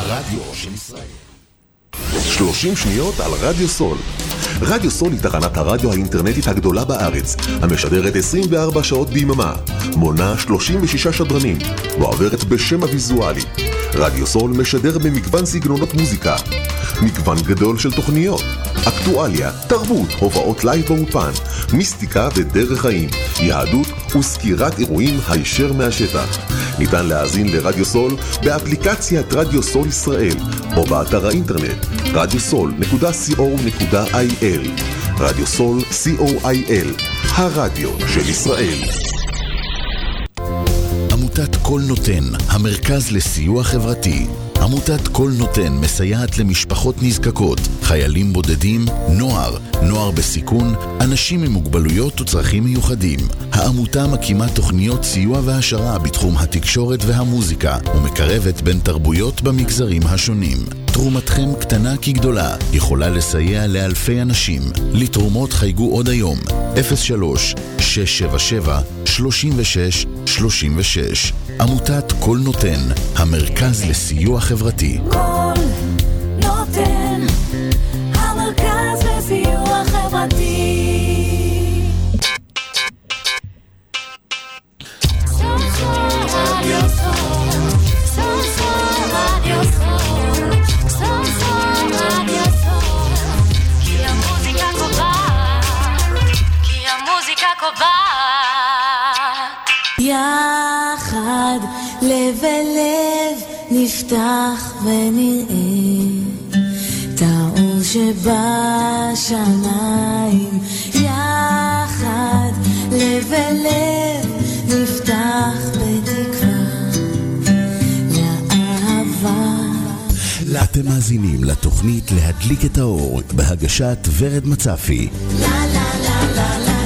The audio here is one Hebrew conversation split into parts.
הרדיו של ישראל. 30 שניות על רדיו סול. רדיו סול היא תחנת הרדיו האינטרנטית הגדולה בארץ, המשדרת 24 שעות ביממה, מונה 36 שדרנים, ועוברת בשם הוויזואלי. רדיו סול משדר במגוון סגנונות מוזיקה, מגוון גדול של תוכניות, אקטואליה, תרבות, הופעות לייב באופן, מיסטיקה ודרך חיים, יהדות וסקירת אירועים הישר מהשטח. ניתן להאזין לרדיו סול באפליקציית רדיו סול ישראל או באתר האינטרנט radiosol.co.il. רדיו סול co.il, הרדיו של ישראל. עמותת כל נותן, המרכז לסיוע חברתי. עמותת כל נותן מסייעת למשפחות נזקקות, חיילים בודדים, נוער בסיכון, אנשים עם מוגבלויות וצרכים מיוחדים. העמותה מקימה תוכניות סיוע והשרה בתחום התקשורת והמוזיקה, ומקרבת בין תרבויות במגזרים השונים. תרומתכם קטנה כגדולה, יכולה לסייע לאלפי אנשים. לתרומות חייגו עוד היום, 03-677-3636. עמותת כל נותן, המרכז לסיוע חברתי. כל נותן, המרכז לסיוע חברתי. יחד לב אל לב נפתח ונראה את האור שבשמיים. יחד לב אל לב נפתח בתקווה לאהבה. אתם מאזינים לתוכנית להדליק את האור בהגשת ורד מצפי. לה לה לה לה לה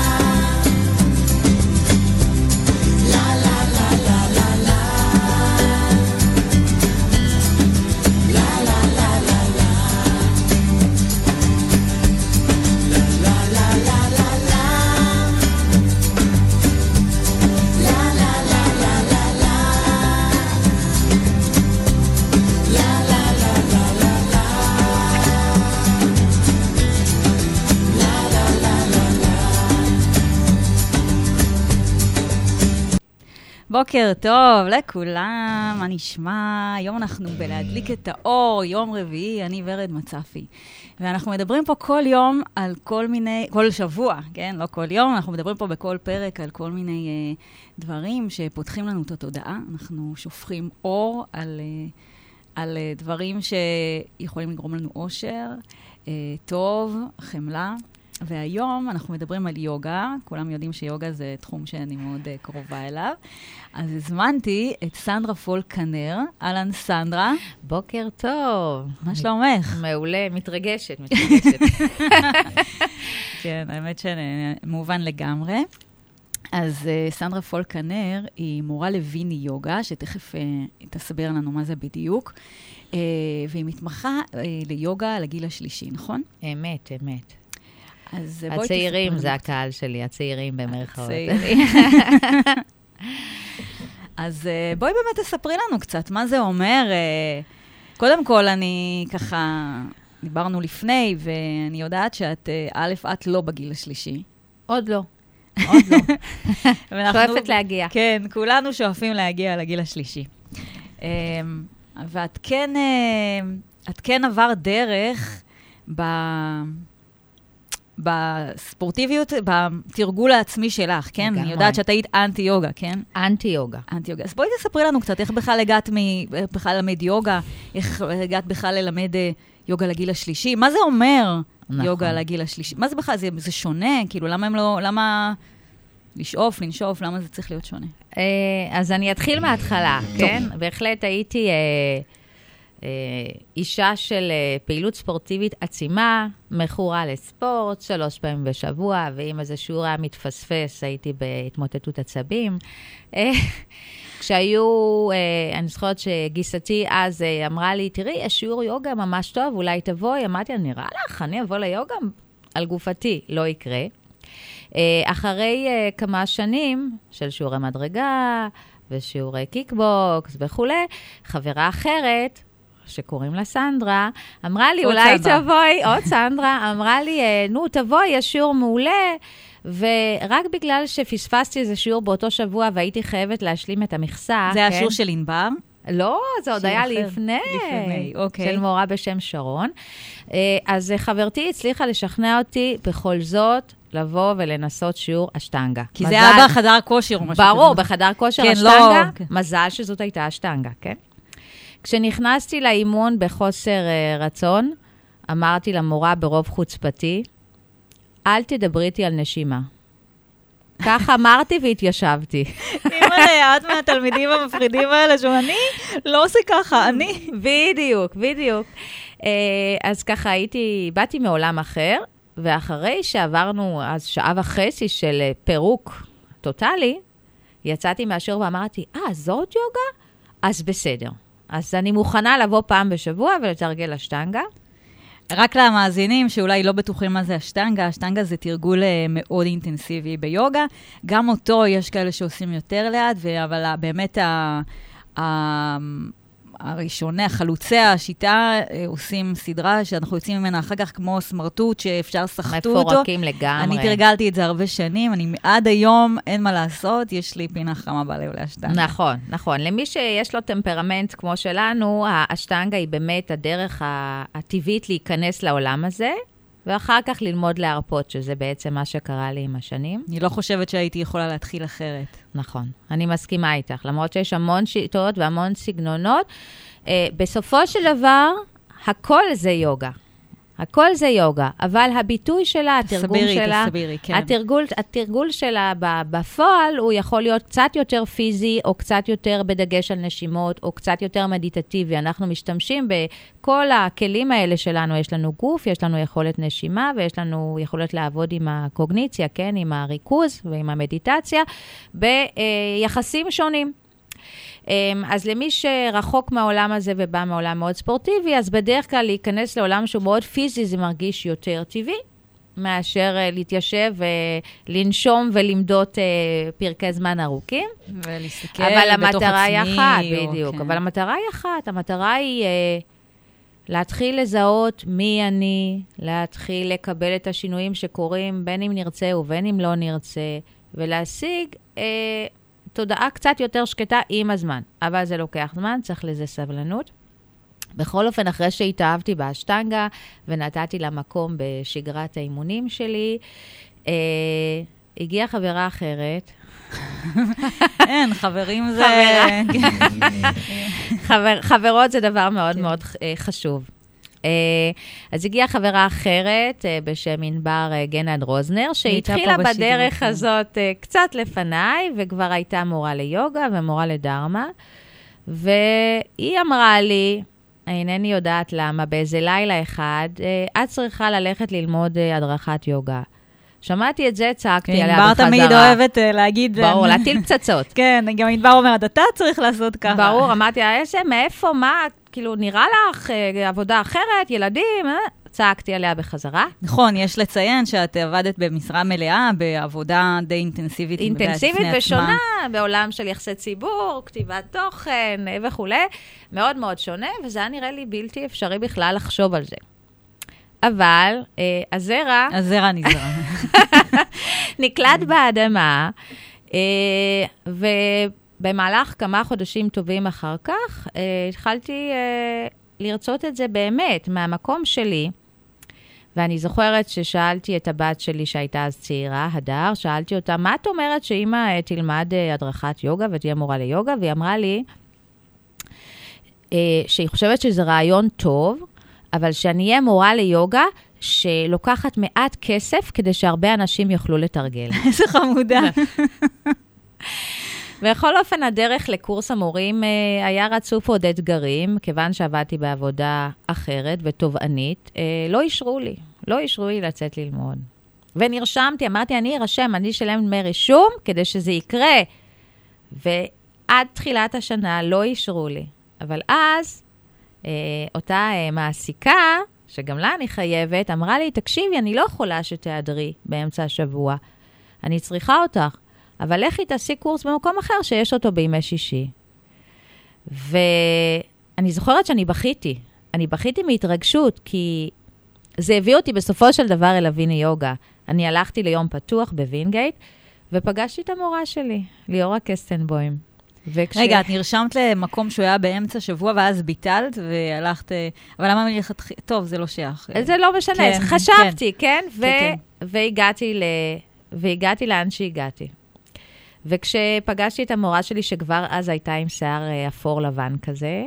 בוקר טוב לכולם, מה נשמע? היום אנחנו בלהדליק את האור, יום רביעי, אני ורד מצפי. ואנחנו מדברים פה כל יום על כל מיני, כל שבוע, כן? לא כל יום, אנחנו מדברים פה בכל פרק על כל מיני דברים שפותחים לנו את התודעה. אנחנו שופכים אור על דברים שיכולים לגרום לנו אושר, טוב, חמלה. והיום אנחנו מדברים על יוגה, כולם יודעים שיוגה זה תחום שאני מאוד קרובה אליו. אז הזמנתי את סנדרה פולק-כנר. אהלן סנדרה. בוקר טוב. מה שלומך? מעולה, מתרגשת. כן, האמת שמובן לגמרי. אז סנדרה פולק-כנר היא מורה לויני יוגה, שתכף תסביר לנו מה זה בדיוק. והיא מתמחה ליוגה לגיל השלישי, נכון? אמת. הצעירים זה הקהל שלי, הצעירים במרכאות. אז בואי באמת תספרי לנו קצת, מה זה אומר? קודם כל, אני ככה, דיברנו לפני, ואני יודעת שאת, את לא בגיל השלישי. עוד לא. שואפת להגיע. כן, כולנו שואפים להגיע לגיל השלישי. ואת כן עבר דרך בספורטיביות, בתרגול העצמי שלך, כן? אני יודעת שאת היית אנטי-יוגה, כן? אנטי-יוגה. אז בואי תספרי לנו קצת, איך בכלל הגעת בכלל ללמד יוגה, איך הגעת בכלל ללמד יוגה לגיל השלישי, מה זה אומר יוגה לגיל השלישי? מה זה בכלל? זה שונה? כאילו, למה לשאוף, לנשוף, למה זה צריך להיות שונה? אז אני אתחיל מההתחלה, כן? בהחלט הייתי אישה של פעילות ספורטיבית עצימה, מכורה לספורט, 3 פעמים בשבוע, ואם איזה שיעור היה מתפספס, הייתי בהתמוטטות עצבים. כשהיו, אני זוכרת שגיסתי אז אמרה לי, תראי, השיעור יוגה ממש טוב, אולי תבואי, אמרתי, נראה לך, אני אבוא ליוגה על גופתי, לא יקרה. אחרי כמה שנים של שיעורי מדרגה ושיעורי קיקבוקס וכו', חברה אחרת שקוראים לה סנדרה, אמרה לי, אולי תבואי, עוד סנדרה, אמרה לי, נו, תבואי, יש שיעור מעולה, ורק בגלל שפספסתי איזה שיעור באותו שבוע, והייתי חייבת להשלים את המכסה. זה השיעור של ענבר? לא, זה עוד היה לפני, אוקיי. של מורה בשם שרון. אז חברתי הצליחה לשכנע אותי בכל זאת, לבוא ולנסות שיעור אשטנגה. כי זה היה בחדר כושר או משהו. ברור, בחדר כושר אשטנגה, מזל שזאת הייתה אשטנגה, כן? כשנכנסתי לאימון בחוסר רצון, אמרתי למורה ברוב חוצפתי, אל תדברי איתי על נשימה. כך אמרתי והתיישבתי. אימא'לה, את מהתלמידים המפחידים האלה, שאני לא עושה ככה, אני. בדיוק. אז ככה באתי מעולם אחר, ואחרי שעברנו אז שעה וחצי של פירוק טוטלי, יצאתי מהשיעור ואמרתי, זאת יוגה? אז בסדר. אז אני מוכנה לבוא פעם בשבוע ולתרגל אשטנגה. רק למאזינים שאולי לא בטוחים מה זה אשטנגה, אשטנגה זה תרגול מאוד אינטנסיבי ביוגה. גם אותו יש כאלה שעושים יותר לאט, אבל באמת הראשוני, החלוצי השיטה, עושים סדרה שאנחנו יוצאים ממנה אחר כך כמו סמרטוט, שאפשר שחטו אותו. מפורקים לגמרי. אני תרגלתי את זה הרבה שנים, עד היום אין מה לעשות, יש לי פינה חמה בלב לאשטנגה. נכון. למי שיש לו טמפרמנט כמו שלנו, האשטנגה היא באמת הדרך הטבעית להיכנס לעולם הזה, ואחר כך ללמוד להרפות, שזה בעצם מה שקרה לי עם השנים. אני לא חושבת שהייתי יכולה להתחיל אחרת. נכון, אני מסכימה איתך, למרות שיש המון שיטות והמון סגנונות. בסופו של דבר, הכל זה יוגה. הכל זה יוגה, אבל הביטוי שלה, תסבירי, כן. התרגול שלה בפועל, הוא יכול להיות קצת יותר פיזי, או קצת יותר בדגש על נשימות, או קצת יותר מדיטטיבי. אנחנו משתמשים בכל הכלים האלה שלנו, יש לנו גוף, יש לנו יכולת נשימה, ויש לנו יכולת לעבוד עם הקוגניציה, כן? עם הריכוז ועם המדיטציה, ביחסים שונים. אז למי שרחוק מהעולם הזה ובא מהעולם מאוד ספורטיבי, אז בדרך כלל להיכנס לעולם שהוא מאוד פיזי, זה מרגיש יותר טבעי, מאשר להתיישב ולנשום ולמדות פרקי זמן ארוכים. ולהסתכל אבל בתוך המטרה עצמי. היא אחת, בדיוק. אבל המטרה היא אחת, המטרה היא להתחיל לזהות מי אני, להתחיל לקבל את השינויים שקורים, בין אם נרצה ובין אם לא נרצה, ולהשיג תודעה קצת יותר שקטה עם הזמן. אבל זה לוקח זמן, צריך לזה סבלנות. בכל אופן, אחרי שהתאהבתי באשטנגה, ונתתי לה מקום בשגרת האימונים שלי, הגיעה חברה אחרת. אין, חברים זה... חברות זה דבר מאוד מאוד חשוב. אז הגיעה חברה אחרת בשם ענבר גנד רוזנר, שהתחילה בדרך הזאת קצת לפניי, וכבר הייתה מורה ליוגה ומורה לדרמה, והיא אמרה לי, אינני יודעת למה, באיזה לילה אחד, את צריכה ללכת ללמוד הדרכת יוגה. שמעתי את זה, צעקתי עליה בחזרה. ענבר תמיד אוהבת להגיד... ברור, להטיל פצצות. כן, גם ענבר אומרת, אתה צריך לעשות ככה. ברור, אמרתי, איזה, מאיפה, מה, כאילו, נראה לך עבודה אחרת, ילדים, צעקתי עליה בחזרה. נכון, יש לציין שאת עבדת במשרה מלאה, בעבודה די אינטנסיבית. אינטנסיבית ושונה, בעולם של יחסי ציבור, כתיבת תוכן וכו'. מאוד מאוד שונה, וזה היה נראה לי בלתי אפשרי בכלל לחשוב על זה. אבל הזרע נזרע. נקלט באדמה, ובמהלך כמה חודשים טובים אחר כך, התחלתי לרצות את זה באמת, מהמקום שלי, ואני זוכרת ששאלתי את הבת שלי שהייתה אז צעירה, הדר, שאלתי אותה, מה את אומרת שאמא תלמד הדרכת יוגה ותהיה מורה ליוגה? והיא אמרה לי שהיא חושבת שזה רעיון טוב, אבל שאני אהיה מורה ליוגה שלוקחת מעט כסף כדי שהרבה אנשים יוכלו לתרגל. איזה חמודה. בכל אופן, הדרך לקורס המורים היה רצוף עוד אתגרים, כיוון שעבדתי בעבודה אחרת ותובענית, לא אישרו לי לצאת ללמוד. ונרשמתי, אמרתי, אני ארשם, אני אשלם דמי רישום כדי שזה יקרה. ועד תחילת השנה לא אישרו לי. אבל אז אותה מעסיקה, שגם לה אני חייבת, אמרה לי, תקשיבי, אני לא יכולה שתיעדרי באמצע השבוע. אני צריכה אותך, אבל לכי תעשי קורס במקום אחר שיש אותו בימי שישי. ואני אני זוכרת שאני בכיתי. אני בכיתי מהתרגשות, כי זה הביא אותי בסופו של דבר אל הוויני יוגה. אני הלכתי ליום פתוח בווינגייט, ופגשתי את המורה שלי, ליאורה קסטנבוים. רגע, את נרשמת למקום שהוא היה באמצע שבוע, ואז ביטלת, והלכת... אבל למה מלכתחילה? טוב, זה לא שייך. זה לא משנה, חשבתי, כן? והגעתי לאן שהגעתי. וכשפגשתי את המורה שלי, שכבר אז הייתה עם שיער אפור לבן כזה,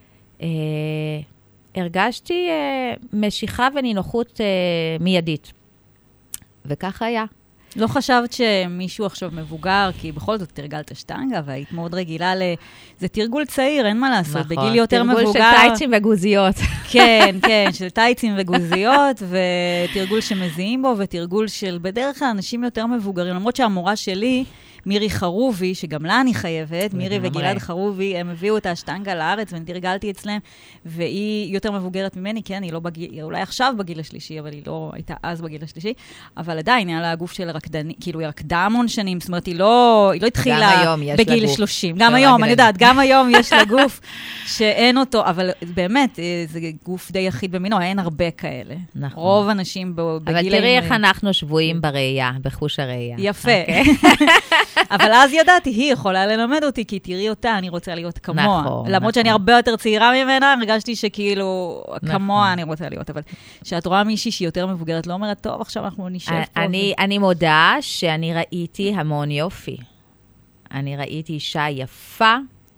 הרגשתי משיכה ונינוחות מיידית. וכך היה. לא חשבת שמישהו עכשיו מבוגר, כי בכל זאת תרגלת שטנגה, והיית מאוד רגילה זה תרגול צעיר, אין מה לעשות, נכון, בגיל יותר מבוגר. תרגול של טייצים וגוזיות. כן, כן, של טייצים וגוזיות, ותרגול שמזיעים בו, ותרגול של בדרך כלל אנשים יותר מבוגרים, למרות שהמורה שלי, מירי חרובי, שגם לה אני חייבת, מירי וגלעד חרובי, הם הביאו את השטנגה לארץ, ואני תרגלתי אצלם, והיא יותר מבוגרת ממני, כן, היא לא בגיל, אולי עכשיו בגיל השלישי, אבל היא לא הייתה אז בגיל השלישי, אבל עדיין היה לה הגוף של רקדני, כאילו היא רקדה המון שנים, זאת אומרת, היא לא התחילה בגיל 30. גם היום, אני יודעת, גם היום יש לה גוף שאין אותו, אבל באמת, זה גוף די יחיד במינו, אין הרבה כאלה. רוב אנשים בגיל... אבל תראי איך אנחנו שבויים בראייה, בחוש הראייה. יפה. אבל אז ידעתי, היא יכולה ללמד אותי, כי תראי אותה, אני רוצה להיות כמוה. נכון, למרות שאני הרבה יותר צעירה ממנה, הרגשתי שכאילו, כמוה אני רוצה להיות. אבל כשאת רואה מישהי שהיא יותר מבוגרת, לא אומרת, טוב, עכשיו אנחנו נשב פה. אני מודה שאני ראיתי המון יופי. אני ראיתי אישה יפה,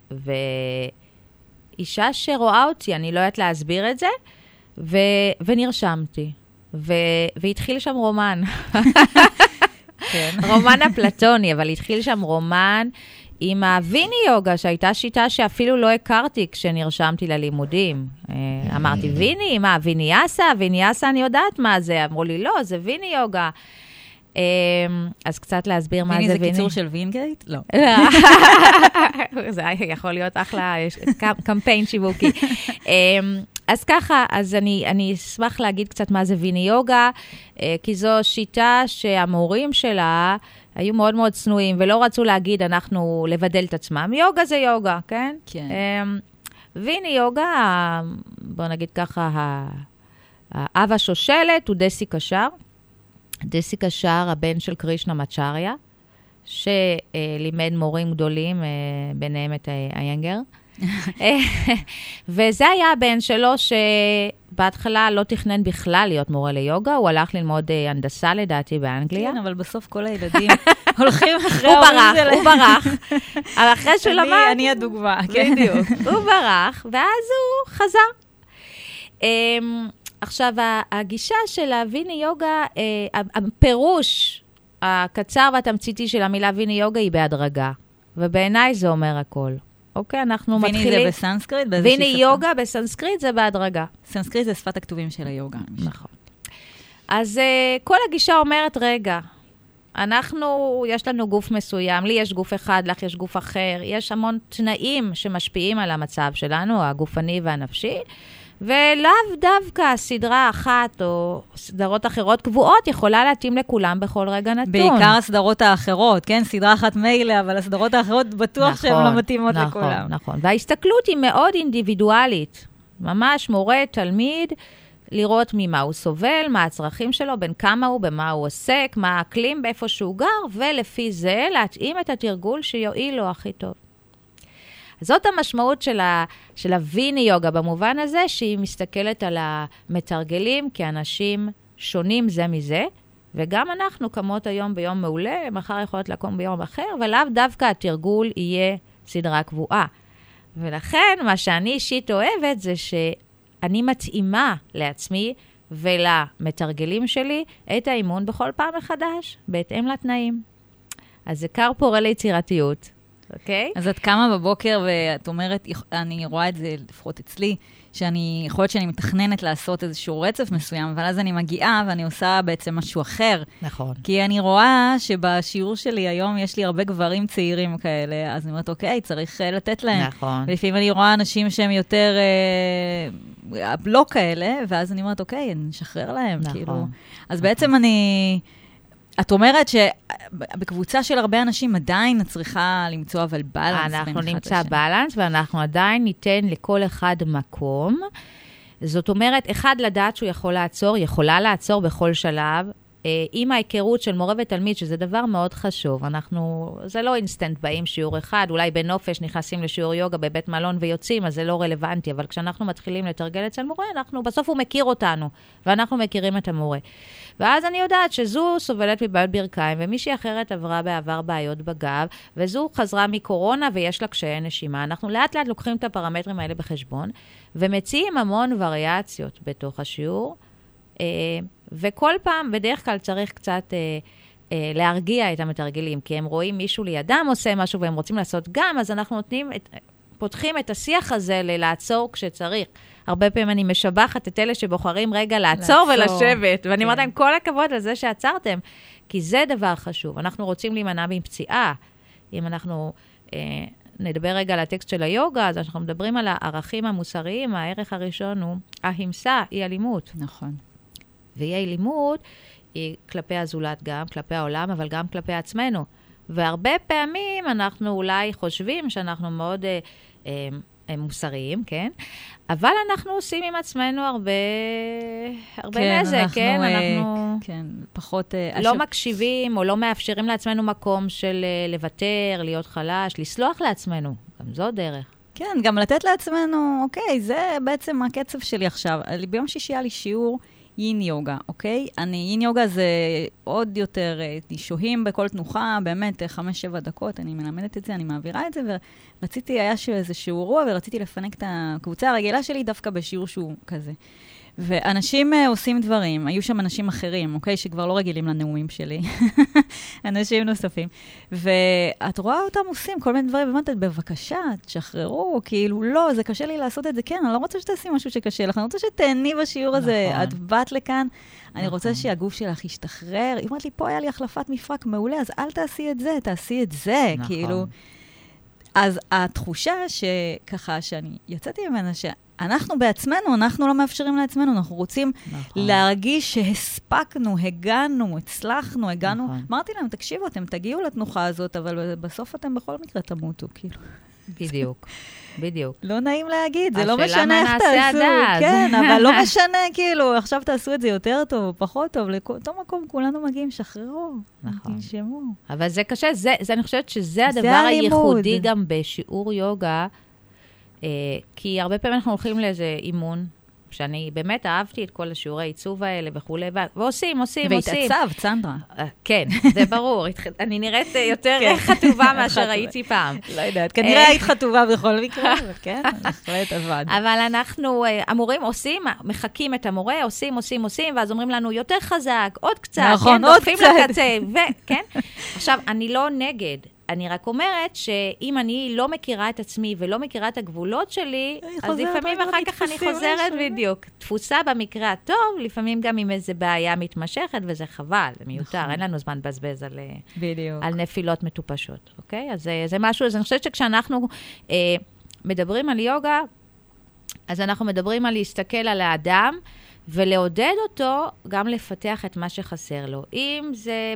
ואישה שרואה אותי, אני לא יודעת להסביר את זה, ונרשמתי. והתחיל שם רומן. רומן אפלטוני, אבל התחיל שם רומן עם הוויני יוגה, שהייתה שיטה שאפילו לא הכרתי כשנרשמתי ללימודים. אמרתי, ויני? מה, ויניאסה? ויניאסה אני יודעת מה זה. אמרו לי, לא, זה ויני יוגה. אז קצת להסביר מה זה ויני. ויני זה קיצור של וינגייט? לא. זה יכול להיות אחלה קמפיין שיווקי. אז ככה, אז אני אשמח להגיד קצת מה זה ויני יוגה, כי זו שיטה שהמורים שלה היו מאוד מאוד צנועים, ולא רצו להגיד אנחנו לבדל את עצמם. יוגה זה יוגה, כן? כן. ויני יוגה, בוא נגיד ככה, האב השושלת הוא דסי קשר. דסי קשר, הבן של קרישנה מצ'ריה, שלימד מורים גדולים, ביניהם את איינגר. וזה היה הבן שלו שבהתחלה לא תכנן בכלל להיות מורה ליוגה, הוא הלך ללמוד הנדסה לדעתי באנגליה. כן, אבל בסוף כל הילדים הולכים אחרי ההורים שלהם. הוא ברח, אבל אחרי שהוא למד... אני הדוגמה, כן. בדיוק. הוא ברח, ואז הוא חזר. עכשיו, הגישה של הוויני יוגה, הפירוש הקצר והתמציתי של המילה ויני יוגה היא בהדרגה, ובעיניי זה אומר הכל. אוקיי, אנחנו מתחילים... ויני זה בסנסקריט? ויני יוגה בסנסקריט זה בהדרגה. סנסקריט זה שפת הכתובים של היוגה. נכון. אז כל הגישה אומרת, רגע, יש לנו גוף מסוים, לי יש גוף אחד, לך יש גוף אחר, יש המון תנאים שמשפיעים על המצב שלנו, הגופני והנפשי, ולאו דווקא סדרה אחת או סדרות אחרות קבועות יכולה להתאים לכולם בכל רגע נתון. בעיקר הסדרות האחרות, כן? סדרה אחת מילא, אבל הסדרות האחרות בטוח שהן לא מתאימות לכולם. נכון. וההסתכלות היא מאוד אינדיבידואלית. ממש מורה, תלמיד, לראות ממה הוא סובל, מה הצרכים שלו, בין כמה הוא, במה הוא עוסק, מה האקלים, באיפה שהוא גר, ולפי זה להתאים את התרגול שיועיל לו הכי טוב. זאת המשמעות של הוויני יוגה, במובן הזה שהיא מסתכלת על המתרגלים כאנשים שונים זה מזה, וגם אנחנו קמות היום ביום מעולה, מחר יכולות לקום ביום אחר, ולאו דווקא התרגול יהיה סדרה קבועה. ולכן מה שאני אישית אוהבת זה שאני מתאימה לעצמי ולמתרגלים שלי את האימון בכל פעם מחדש, בהתאם לתנאים. אז זה קר פורה ליצירתיות. אוקיי? אז את קמה בבוקר ואת אומרת, אני רואה את זה לפחות אצלי, יכול להיות שאני מתכננת לעשות איזשהו רצף מסוים, אבל אז אני מגיעה ואני עושה בעצם משהו אחר. נכון. כי אני רואה שבשיעור שלי היום יש לי הרבה גברים צעירים כאלה, אז אני אומרת, אוקיי, צריך לתת להם. נכון. ולפעמים אני רואה אנשים שהם יותר לא כאלה, ואז אני אומרת, אוקיי, נשחרר להם. נכון. כאילו. אז בעצם את אומרת שבקבוצה של הרבה אנשים עדיין את צריכה למצוא אבל בלנס. אנחנו נמצא בלנס, ואנחנו עדיין ניתן לכל אחד מקום. זאת אומרת, אחד לדעת שהוא יכול לעצור, יכולה לעצור בכל שלב, עם ההיכרות של מורה ותלמיד, שזה דבר מאוד חשוב. זה לא אינסטנט באים שיעור אחד, אולי בנופש נכנסים לשיעור יוגה בבית מלון ויוצאים, אז זה לא רלוונטי, אבל כשאנחנו מתחילים לתרגל אצל מורה, בסוף הוא מכיר אותנו, ואנחנו מכירים את המורה. ואז אני יודעת שזו סובלת מבעיות ברכיים, ומישהי אחרת עברה בעבר בעיות בגב, וזו חזרה מקורונה ויש לה קשיי נשימה. אנחנו לאט לאט לוקחים את הפרמטרים האלה בחשבון, ומציעים המון וריאציות בתוך השיעור, וכל פעם, בדרך כלל צריך קצת להרגיע את המתרגלים, כי הם רואים מישהו לידם עושה משהו, והם רוצים לעשות גם, אז אנחנו פותחים את השיח הזה לעצור כשצריך. הרבה פעמים אני משבחת את אלה שבוחרים רגע לעצור ולשבת, ואני אומרת להם כל הכבוד לזה שעצרתם, כי זה דבר חשוב. אנחנו רוצים להימנע מפציעה. אם אנחנו נדבר רגע על הטקסט של היוגה, אז אנחנו מדברים על הערכים המוסריים, הערך הראשון הוא ההימסה, היא אלימות. נכון. והיא אלימות היא כלפי הזולת גם, כלפי העולם, אבל גם כלפי עצמנו. והרבה פעמים אנחנו אולי חושבים שאנחנו מאוד מוסריים, כן? אבל אנחנו עושים עם עצמנו הרבה נזק, כן? אנחנו פחות לא מקשיבים או לא מאפשרים לעצמנו מקום של לוותר, להיות חלש, לסלוח לעצמנו. גם זו דרך. כן, גם לתת לעצמנו, אוקיי, זה בעצם הקצב שלי עכשיו. ביום שישי היה לי שיעור יין יוגה, אוקיי? יין יוגה זה עוד יותר, שוהים בכל תנוחה, באמת 5-7 דקות, אני מלמדת את זה, אני מעבירה את זה, ורציתי, היה איזשהו אירוע, ורציתי לפנק את הקבוצה הרגילה שלי דווקא בשיעור שהוא כזה. ואנשים עושים דברים, היו שם אנשים אחרים, אוקיי? שכבר לא רגילים לנאומים שלי. אנשים נוספים. ואת רואה אותם עושים כל מיני דברים, ואומרת, בבקשה, תשחררו, כאילו, לא, זה קשה לי לעשות את זה, כן, אני לא רוצה שתעשי משהו שקשה לך, אני רוצה שתהני בשיעור הזה, את באת לכאן, אני רוצה שהגוף שלך ישתחרר, היא אומרת לי, פה היה לי החלפת מפרק מעולה, אז אל תעשי את זה, תעשי את זה, כאילו. אז התחושה שככה, שאני יצאתי ממנה, אנחנו בעצמנו, אנחנו לא מאפשרים לעצמנו, אנחנו רוצים להרגיש שהספקנו, הגענו, הצלחנו, הגענו. אמרתי להם, תקשיבו, אתם תגיעו לתנוחה הזאת, אבל בסוף אתם בכל מקרה תמותו, כאילו. בדיוק, בדיוק. לא נעים להגיד, זה לא משנה איך תעשו. כן, אבל לא משנה, כאילו, עכשיו תעשו את זה יותר טוב או פחות טוב, לאותו מקום כולנו מגיעים, שחררו, תנשמו. אבל זה קשה, אני חושבת שזה הדבר הייחודי גם בשיעור יוגה, כי הרבה פעמים אנחנו הולכים לאיזה אימון, שאני באמת אהבתי את כל השיעורי העיצוב האלה וכולי, ועושים. והתעצב, צנדרה. כן, זה ברור. אני נראית יותר חטובה מאשר הייתי פעם. לא יודעת, כנראה היית חטובה בכל מקרה, אבל כן, נחלט עבד. אבל אנחנו אמורים, מחכים את המורה, עושים, ואז אומרים לנו יותר חזק, עוד קצת, נכון, עוד קצת. לקצה, כן? עכשיו, אני לא נגד. אני רק אומרת שאם אני לא מכירה את עצמי ולא מכירה את הגבולות שלי, אז לפעמים אחר כך אני חוזרת בדיוק. תפוסה במקרה הטוב, לפעמים גם עם איזו בעיה מתמשכת, וזה חבל, זה מיותר. אין לנו זמן לבזבז על נפילות מטופשות, אוקיי? אז זה משהו, אז אני חושבת שכשאנחנו מדברים על יוגה, אז אנחנו מדברים על להסתכל על האדם, ולעודד אותו גם לפתח את מה שחסר לו. אם זה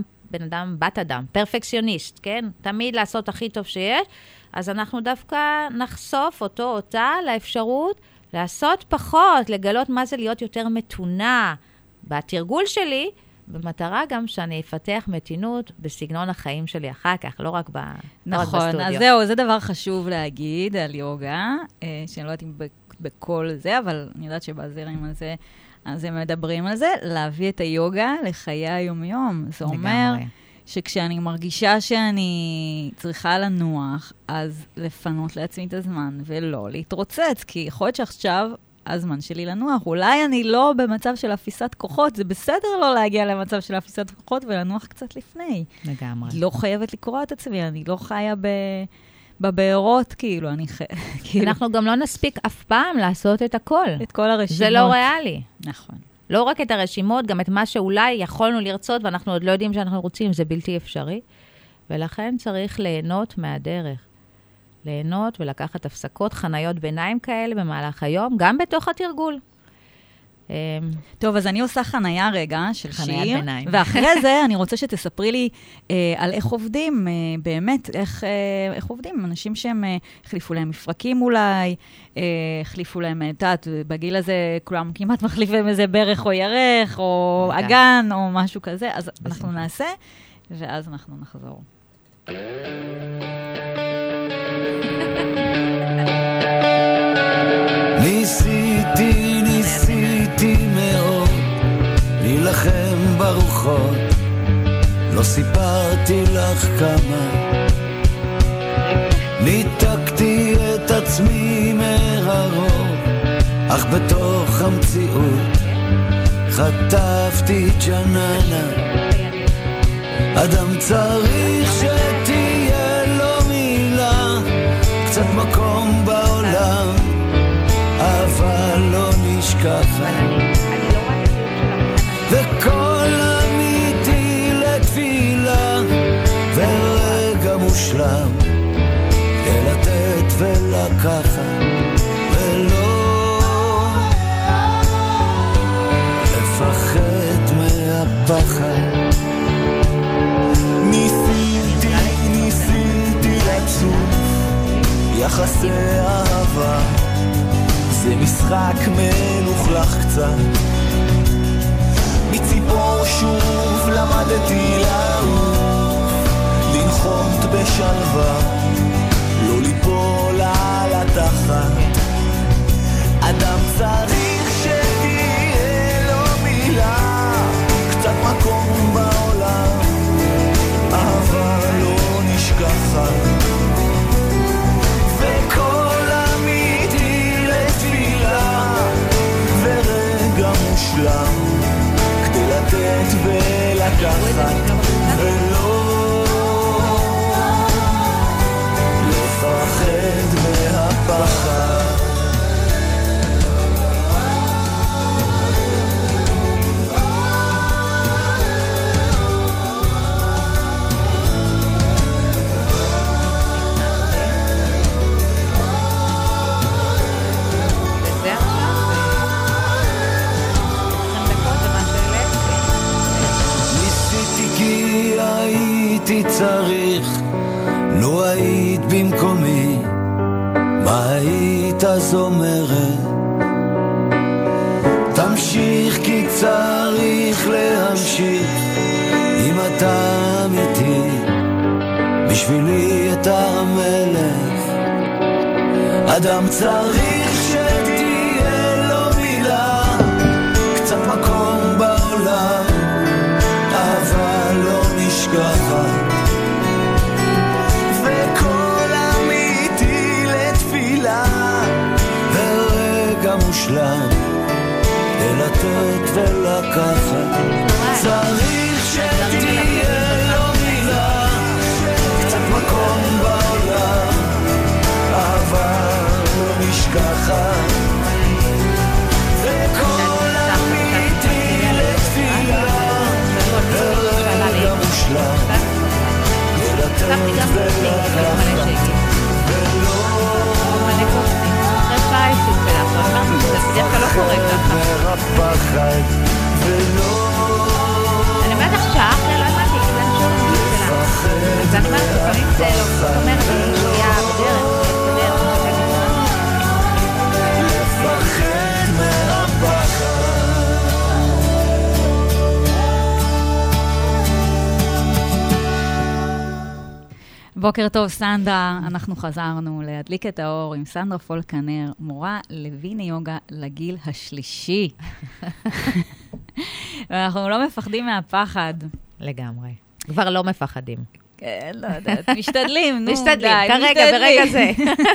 בת אדם, פרפקציוניסט, כן? תמיד לעשות הכי טוב שיש, אז אנחנו דווקא נחשוף אותה לאפשרות לעשות פחות, לגלות מה זה להיות יותר מתונה בתרגול שלי, במטרה גם שאני אפתח מתינות בסגנון החיים שלי אחר כך, לא רק נכון, אז זהו, זה דבר חשוב להגיד על יוגה, שאני לא יודעת אם בכל זה, אבל אני יודעת שבזרעים הזה, אז הם מדברים על זה, להביא את היוגה לחיי היום-יום. זה אומר שכשאני מרגישה שאני צריכה לנוח, אז לפנות לעצמי את הזמן, ולא להתרוצץ, כי יכול להיות שעכשיו הזמן שלי לנוח. אולי אני לא במצב של אפיסת כוחות, זה בסדר לא להגיע למצב של אפיסת כוחות ולנוח קצת לפני. לגמרי. לא חייבת לקרוא את עצמי, אני לא חיה בבארות, כאילו, אנחנו גם לא נספיק אף פעם לעשות את הכל. את כל הרשימות. זה לא ריאלי. נכון. לא רק את הרשימות, גם את מה שאולי יכולנו לרצות, ואנחנו עוד לא יודעים שאנחנו רוצים, זה בלתי אפשרי. ולכן צריך ליהנות מהדרך. ליהנות ולקחת הפסקות, חניות ביניים כאלה במהלך היום, גם בתוך התרגול. טוב, אז אני עושה חנייה רגע של שיר. חניית ביניים. ואחרי זה אני רוצה שתספרי לי על איך עובדים, באמת, איך עובדים. אנשים שהם החליפו להם מפרקים אולי, החליפו להם, בגיל הזה כולם כמעט מחליפים איזה ברך או ירך, או אגן, או משהו כזה. אז אנחנו נעשה, ואז אנחנו נחזור. ניסיתי מאוד להילחם ברוחות, לא סיפרתי לך כמה ניתקתי את עצמי מהרוב, אך בתוך המציאות חטפתי ג'ננה. אדם צריך שתהיה לו מילה, קצת מקום בעולם, אבל לא נשכחת, וכל אמיתי לתפילה, ורגע מושלם לתת ולקחת, ולא לפחד מהפחד. ניסיתי לצוף יחסי אהבה, זה משחק מלוכלך קצת, מציפור שוב למדתי לעוף, לנחות בשלווה, לא ליפול על התחת. אדם צריך שתהיה לו מילה, קצת מקום בעולם, אהבה לא נשכחת, וכל אמיתי לתפילה, ורגע מושלם כדי לתת ולקחת, ולא לפחד מהפחד. הייתי צריך, לא היית במקומי, מה היית אז אומרת? תמשיך כי צריך להמשיך, אם אתה אמיתי, בשבילי אתה המלך. אדם צריך שתהיה לו מילה, קצת מקום בעולם, אהבה לא נשכחת, וכל אמיתי לתפילה, ורגע מושלם לתת ולקחת. צריך שתהיה לו מילה, קצת מקום בעולם, אהבה לא נשכחת, וכל אמיתי לתפילה, ורגע מושלם לתת ולקחת, ולא מהפחד, ולא אני אומרת לך שאחרי לא אמרתי, כי אני שוב שלה. אז אני אומרת, לפעמים זה לא, זאת אומרת, אני שהיה בדרך, לפחד מהפחד. בוקר טוב, סנדרה. אנחנו חזרנו להדליק את האור עם סנדרה פולקנר, מורה לויני יוגה לגיל השלישי. ואנחנו לא מפחדים מהפחד. לגמרי. כבר לא מפחדים. כן, לא יודעת, משתדלים, נו, משתדלים, כרגע, ברגע זה.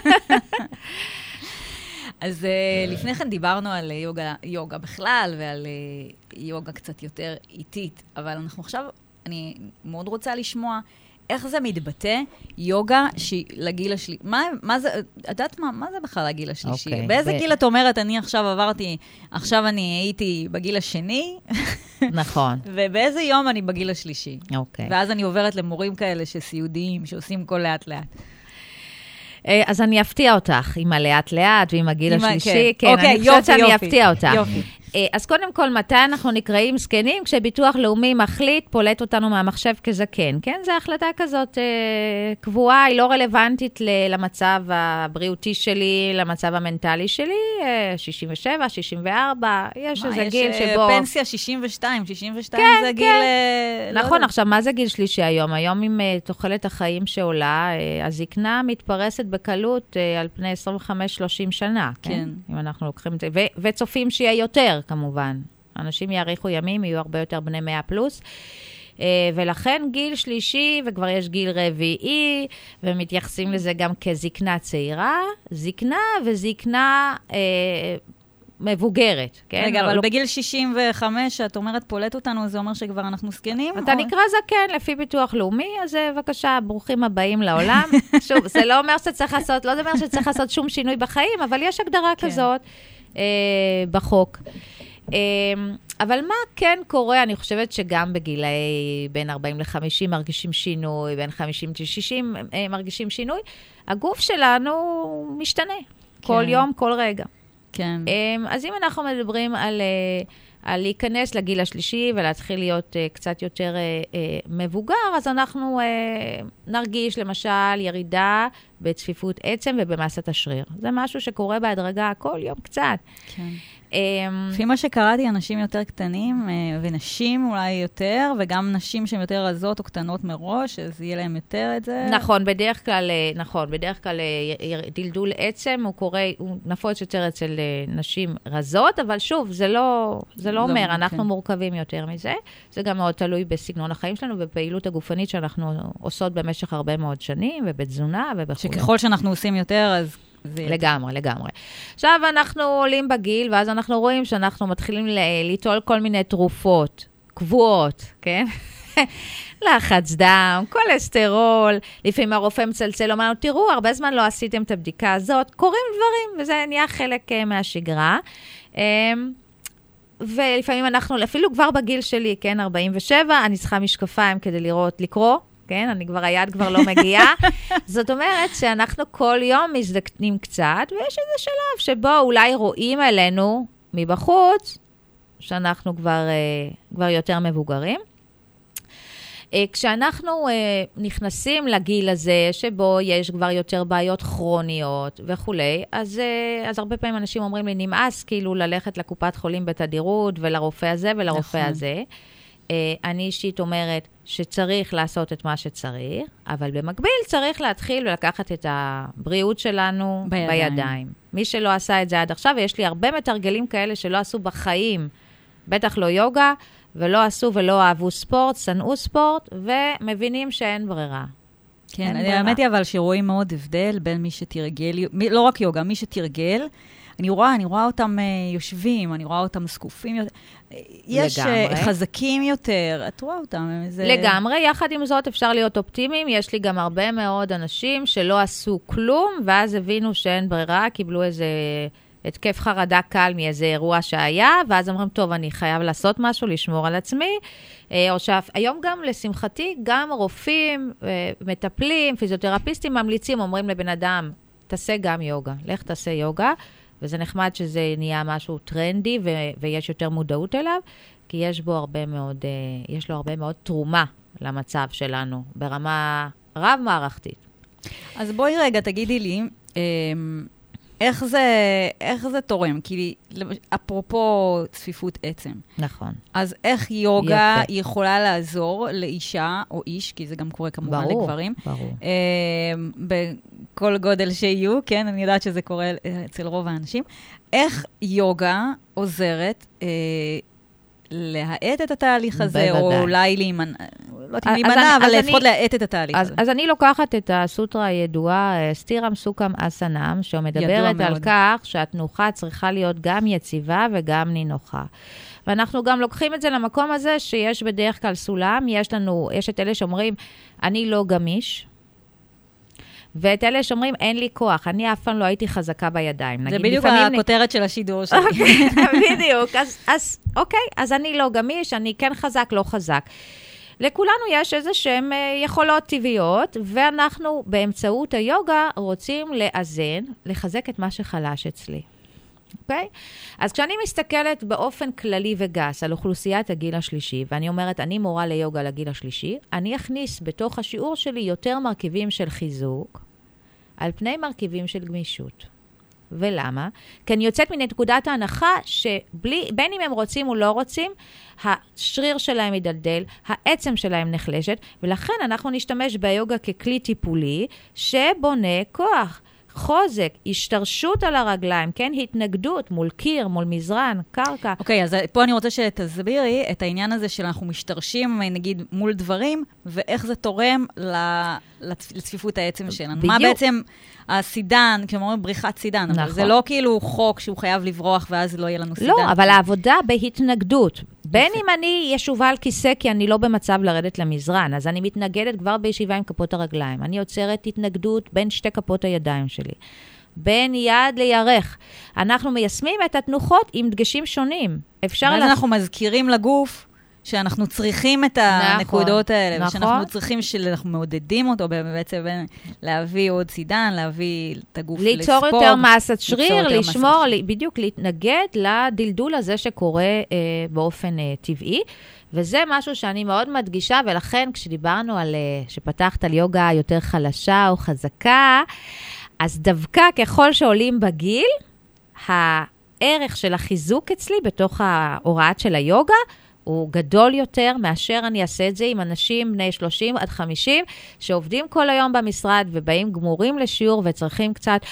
אז לפני כן דיברנו על יוגה בכלל, ועל יוגה קצת יותר איטית, אבל אנחנו עכשיו, אני מאוד רוצה לשמוע איך זה מתבטא, יוגה לגיל השלישי. מה זה, את יודעת מה זה בכלל הגיל השלישי? אוקיי, באיזה גיל את אומרת, אני עכשיו עברתי, עכשיו אני הייתי בגיל השני, נכון. ובאיזה יום אני בגיל השלישי. אוקיי. ואז אני עוברת למורים כאלה שסיודיים, שעושים כל לאט לאט. אז אני אפתיע אותך עם הלאט לאט ועם הגיל השלישי. כן, אני חושבת שאני אפתיע אותך. אז קודם כל, מתי אנחנו נקראים זקנים? כשביטוח לאומי מחליט, פולט אותנו מהמחשב כזקן, כן? זו החלטה כזאת קבועה, היא לא רלוונטית למצב הבריאותי שלי, למצב המנטלי שלי, 67, 64, יש איזה גיל שבו... פנסיה 62, 62 זה גיל... נכון, עכשיו, מה זה גיל שלישי היום? היום עם תוחלת החיים שעולה, הזקנה מתפרסת בקלות על פני 25-30 שנה, כן? אם אנחנו לוקחים את זה, וצופים שיהיה יותר, כמובן. אנשים יאריכו ימים, יהיו הרבה יותר בני 100 פלוס, ולכן גיל שלישי, וכבר יש גיל רביעי, ומתייחסים לזה גם כזקנה צעירה, זקנה וזקנה מבוגרת, כן? רגע, אבל בגיל 65, את אומרת פולט אותנו, זה אומר שכבר אנחנו זקנים? אתה נקרא זקן לפי ביטוח לאומי, אז בבקשה, ברוכים הבאים לעולם. שוב, זה לא אומר שצריך לעשות, לא אומר שצריך לעשות שום שינוי בחיים, אבל יש הגדרה כזאת בחוק. אבל מה כן קורה? אני חושבת שגם בגילאי בין 40 ל-50 מרגישים שינוי, בין 50 ל-60 מרגישים שינוי. הגוף שלנו משתנה, כל יום, כל רגע. כן. אז אם אנחנו מדברים על להיכנס לגיל השלישי ולהתחיל להיות קצת יותר מבוגר, אז אנחנו נרגיש למשל ירידה בצפיפות עצם ובמסת השריר. זה משהו שקורה בהדרגה כל יום קצת. כן. לפי מה שקראתי, אנשים יותר קטנים, ונשים אולי יותר, וגם נשים שהן יותר רזות או קטנות מראש, אז יהיה להם יותר את זה. נכון, בדרך כלל דלדול עצם, הוא נפוץ יותר אצל נשים רזות, אבל שוב, זה לא אומר, אנחנו מורכבים יותר מזה. זה גם מאוד תלוי בסגנון החיים שלנו, בפעילות הגופנית שאנחנו עושות במשך הרבה מאוד שנים, ובתזונה ובכול. שככל שאנחנו עושים יותר, אז... לגמרי. עכשיו אנחנו עולים בגיל, ואז אנחנו רואים שאנחנו מתחילים ליטול כל מיני תרופות קבועות, כן? לחץ דם, כולסטרול, לפעמים הרופא מצלצל, אומר, תראו, הרבה זמן לא עשיתם את הבדיקה הזאת, קורים דברים, וזה נהיה חלק מהשגרה. ולפעמים אנחנו, אפילו כבר בגיל שלי, כן, 47, אני צריכה משקפיים כדי לקרוא, כן, היד כבר לא מגיעה. זאת אומרת שאנחנו כל יום מזדקנים קצת, ויש איזה שלב שבו אולי רואים עלינו מבחוץ, שאנחנו כבר יותר מבוגרים. כשאנחנו נכנסים לגיל הזה, שבו יש כבר יותר בעיות כרוניות וכולי, אז הרבה פעמים אנשים אומרים לי, נמאס כאילו ללכת לקופת חולים בתדירות, ולרופא הזה ולרופא הזה. אני אישית אומרת שצריך לעשות את מה שצריך, אבל במקביל צריך להתחיל ולקחת את הבריאות שלנו בידיים. מי שלא עשה את זה עד עכשיו, ויש לי הרבה מתרגלים כאלה שלא עשו בחיים, בטח לא יוגה, ולא עשו ולא אהבו ספורט, שנאו ספורט, ומבינים שאין ברירה. כן, האמת היא אבל שרואים מאוד הבדל בין מי שתרגל, לא רק יוגה, מי שתרגל, אני רואה אותם יושבים, אני רואה אותם סקופים יותר, יש חזקים יותר, את רואה אותם. לגמרי, יחד עם זאת אפשר להיות אופטימיים, יש לי גם הרבה מאוד אנשים שלא עשו כלום, ואז הבינו שאין ברירה, קיבלו איזה התקף חרדה קל מאיזה אירוע שהיה, ואז אומרים, טוב, אני חייב לעשות משהו, לשמור על עצמי, או שהיום גם לשמחתי, גם רופאים, מטפלים, פיזיותרפיסטים ממליצים, אומרים לבן אדם, תעשה גם יוגה, לך תעשה יוגה, וזה נחמד שזה נהיה משהו טרנדי, ויש יותר מודעות אליו, כי יש לו הרבה מאוד תרומה למצב שלנו, ברמה רב-מערכתית. אז בואי רגע, תגידי לי, איך זה תורם? כי אפרופו צפיפות עצם. נכון. אז איך יוגה יכולה לעזור לאישה או איש, כי זה גם קורה כמובן לגברים. ברור. בכל גודל שיהיו, כן? אני יודעת שזה קורה אצל רוב האנשים. איך יוגה עוזרת להאט את התהליך הזה, או אולי להימנע, לא יודעת אם להימנע, אבל לפחות להאט את התהליך הזה. אז אני לוקחת את הסוטרה הידועה, סטירם סוכם אסנם, שמדברת על כך שהתנוחה צריכה להיות גם יציבה וגם נינוחה. ואנחנו גם לוקחים את זה למקום הזה שיש בדרך כלל סולם, יש את אלה שאומרים, אני לא גמיש, ואת אלה שאומרים, אין לי כוח, אני אף פעם לא הייתי חזקה בידיים. זה בדיוק הכותרת של השידור שלי. בדיוק, אז אוקיי, אז אני לא גמיש, אני כן חזק, לא חזק. לכולנו יש איזה שהן יכולות טבעיות, ואנחנו באמצעות היוגה רוצים לאזן, לחזק את מה שחלש אצלי. אוקיי? אז כשאני מסתכלת באופן כללי וגס על אוכלוסיית הגיל השלישי, ואני אומרת, אני מורה ליוגה לגיל השלישי, אני אכניס בתוך השיעור שלי יותר מרכיבים של חיזוק, על פני מרכיבים של גמישות. ולמה? כי אני יוצאת מנקודת ההנחה שבין אם הם רוצים או לא רוצים, השריר שלהם ידלדל, העצם שלהם נחלשת, ולכן אנחנו נשתמש ביוגה ככלי טיפולי שבונה כוח, חוזק, השתרשות על הרגליים, כן? התנגדות מול קיר, מול מזרן, קרקע. אוקיי, אז פה אני רוצה שתסבירי את העניין הזה שאנחנו משתרשים, נגיד, מול דברים, ואיך זה תורם לצפיפות העצם שלנו. בדיוק. מה בעצם הסידן, כמו בריחת סידן, נכון. אבל זה לא כאילו חוק שהוא חייב לברוח, ואז לא יהיה לנו סידן. לא, אבל העבודה בהתנגדות. בין אם אני ישובה על כיסא, כי אני לא במצב לרדת למזרן, אז אני מתנגדת כבר בישיבה עם כפות הרגליים. אני יוצרת התנגדות בין שתי כפות הידיים שלי. בין יד לירך. אנחנו מיישמים את התנוחות עם דגשים שונים. ואז אנחנו מזכירים לגוף שאנחנו צריכים את הנקודות האלה, ושאנחנו צריכים שאנחנו מעודדים אותו בעצם להביא עוד סידן, להביא את הגוף לספוג. ליצור יותר מסת שריר, לשמור, בדיוק להתנגד לדלדול הזה שקורה באופן טבעי, וזה משהו שאני מאוד מדגישה, ולכן כשדיברנו על, שפתחת על יוגה יותר חלשה או חזקה, אז דווקא ככל שעולים בגיל, הערך של החיזוק אצלי בתוך ההוראת של היוגה, הוא גדול יותר מאשר אני אעשה את זה עם אנשים בני 30 עד 50, שעובדים כל היום במשרד ובאים גמורים לשיעור וצריכים קצת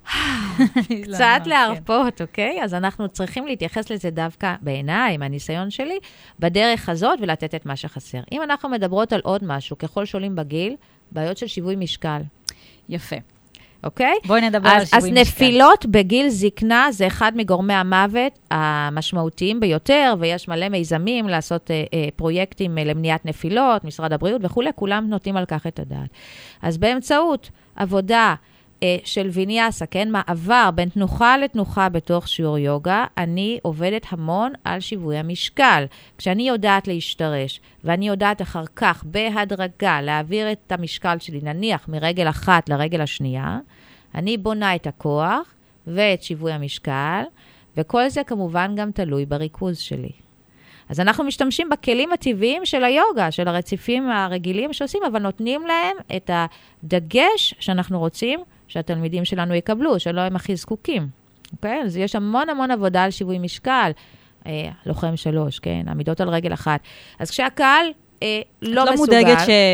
להרפות, אוקיי? אז אנחנו צריכים להתייחס לזה דווקא בעיניי, עם הניסיון שלי, בדרך הזאת ולתת את מה שחסר. אם אנחנו מדברות על עוד משהו, ככל שעולים בגיל, בעיות של שיווי משקל. יפה. אוקיי? בואי נדבר על שיווי משקל. אז נפילות בגיל זקנה זה אחד מגורמי המוות המשמעותיים ביותר, ויש מלא מיזמים לעשות פרויקטים למניעת נפילות, משרד הבריאות וכו', כולם נותנים על כך את הדעת. אז באמצעות עבודה של ויניאסה, כן, מעבר בין תנוחה לתנוחה בתוך שיעור יוגה, אני עובדת המון על שיווי המשקל. כשאני יודעת להשתרש, ואני יודעת אחר כך בהדרגה להעביר את המשקל שלי, נניח מרגל אחת לרגל השנייה, אני בונה את הכוח ואת שיווי המשקל, וכל זה כמובן גם תלוי בריכוז שלי. אז אנחנו משתמשים בכלים הטבעיים של היוגה, של הרציפים הרגילים שעושים, אבל נותנים להם את הדגש שאנחנו רוצים שהתלמידים שלנו יקבלו, שלא הם הכי זקוקים. אוקיי? אז יש המון עבודה על שיווי משקל, לוחם 3, כן? עמידות על רגל אחת. אז כשהקהל לא מסוגל... מודאגת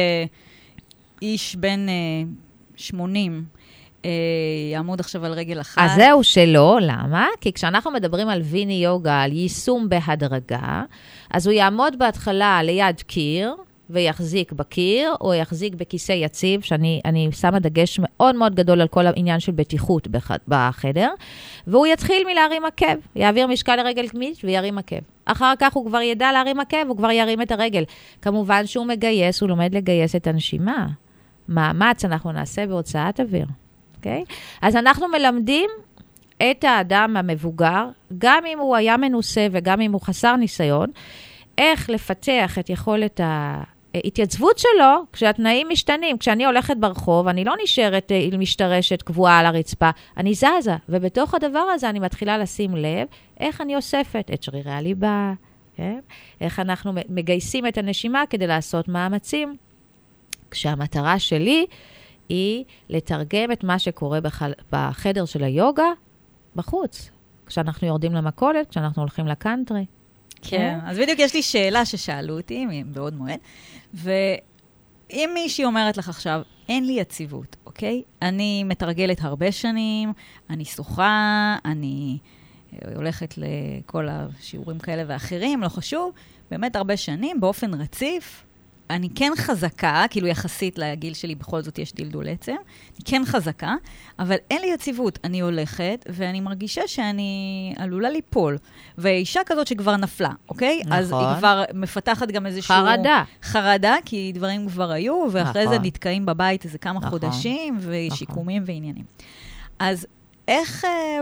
שאיש בן 80 יעמוד עכשיו על רגל אחת. אז זהו שלא, למה? כי כשאנחנו מדברים על ויני יוגה, על יישום בהדרגה, אז הוא יעמוד בהתחלה ליד קיר, ויחזיק בקיר, או יחזיק בכיסא יציב, שאני שמה דגש מאוד מאוד גדול על כל העניין של בטיחות בחדר, והוא יתחיל מלהרים עקב, יעביר משקל לרגל קמית וירים עקב. אחר כך הוא כבר ידע להרים עקב, הוא כבר ירים את הרגל. כמובן שהוא מגייס, הוא לומד לגייס את הנשימה. מאמץ אנחנו נעשה בהוצאת אוויר. אוקיי? אז אנחנו מלמדים את האדם המבוגר, גם אם הוא היה מנוסה וגם אם הוא חסר ניסיון, איך לפתח את יכולת ההתייצבות שלו כשהתנאים משתנים. כשאני הולכת ברחוב, אני לא נשארת משתרשת קבועה על הרצפה, אני זזה, ובתוך הדבר הזה אני מתחילה לשים לב איך אני אוספת את שרירי הליבה, כן? איך אנחנו מגייסים את הנשימה כדי לעשות מאמצים, כשהמטרה שלי היא לתרגם את מה שקורה בחדר של היוגה בחוץ, כשאנחנו יורדים למכולת, כשאנחנו הולכים לקאנטרי. כן, אז בדיוק יש לי שאלה ששאלו אותי בעוד מועד, ואם מישהי אומרת לך עכשיו, אין לי יציבות, אוקיי? אני מתרגלת הרבה שנים, אני שוחה, אני הולכת לכל השיעורים כאלה ואחרים, לא חשוב, באמת הרבה שנים, באופן רציף, אני כן חזקה, כאילו יחסית לגיל שלי בכל זאת יש דלדול עצם, אני כן חזקה, אבל אין לי יציבות. אני הולכת ואני מרגישה שאני עלולה ליפול. ואישה כזאת שכבר נפלה, אוקיי? נכון. אז היא כבר מפתחת גם איזשהו... חרדה, כי דברים כבר היו, ואחרי נכון. זה נתקעים בבית איזה כמה נכון. חודשים, ושיקומים נכון. ועניינים. אז איך...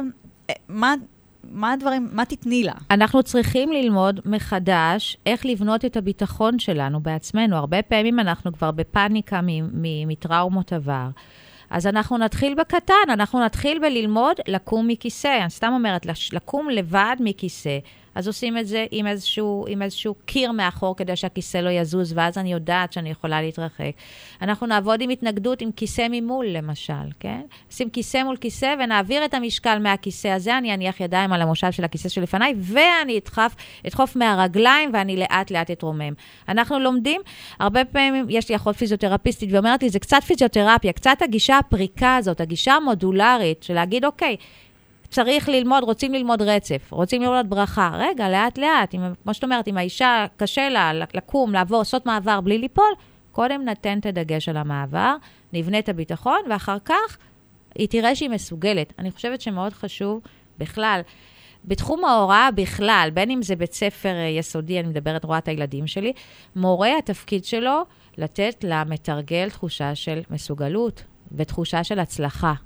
מה הדברים, מה תתני לה? אנחנו צריכים ללמוד מחדש איך לבנות את הביטחון שלנו בעצמנו. הרבה פעמים אנחנו כבר בפאניקה מטראומות עבר. אז אנחנו נתחיל בקטן, אנחנו נתחיל בללמוד לקום מכיסא. אני סתם אומרת, לקום לבד מכיסא. אז עושים את זה עם איזשהו קיר מאחור, כדי שהכיסא לא יזוז, ואז אני יודעת שאני יכולה להתרחק. אנחנו נעבוד עם התנגדות עם כיסא ממול, למשל, כן? שים כיסא מול כיסא, ונעביר את המשקל מהכיסא הזה, אני אניח ידיים על המושב של הכיסא שלפניי, ואני אדחוף מהרגליים, ואני לאט לאט אתרומם. אנחנו לומדים, הרבה פעמים יש לי אחות פיזיותרפיסטית, ואומרת לי, זה קצת פיזיותרפיה, קצת הגישה הפריקה הזאת, הגישה המודולרית, של להגיד, אוקיי, צריך ללמוד, רוצים ללמוד רצף, רוצים ללמוד ברכה. רגע, לאט לאט, כמו שאת אומרת, אם האישה קשה לה לקום, לעבור, לעשות מעבר בלי ליפול, קודם נתן את הדגש על המעבר, נבנה את הביטחון, ואחר כך היא תראה שהיא מסוגלת. אני חושבת שמאוד חשוב בכלל, בתחום ההוראה בכלל, בין אם זה בית ספר יסודי, אני מדברת, רואה את הילדים שלי, מורה התפקיד שלו לתת למתרגל תחושה של מסוגלות ותחושה של הצלחה.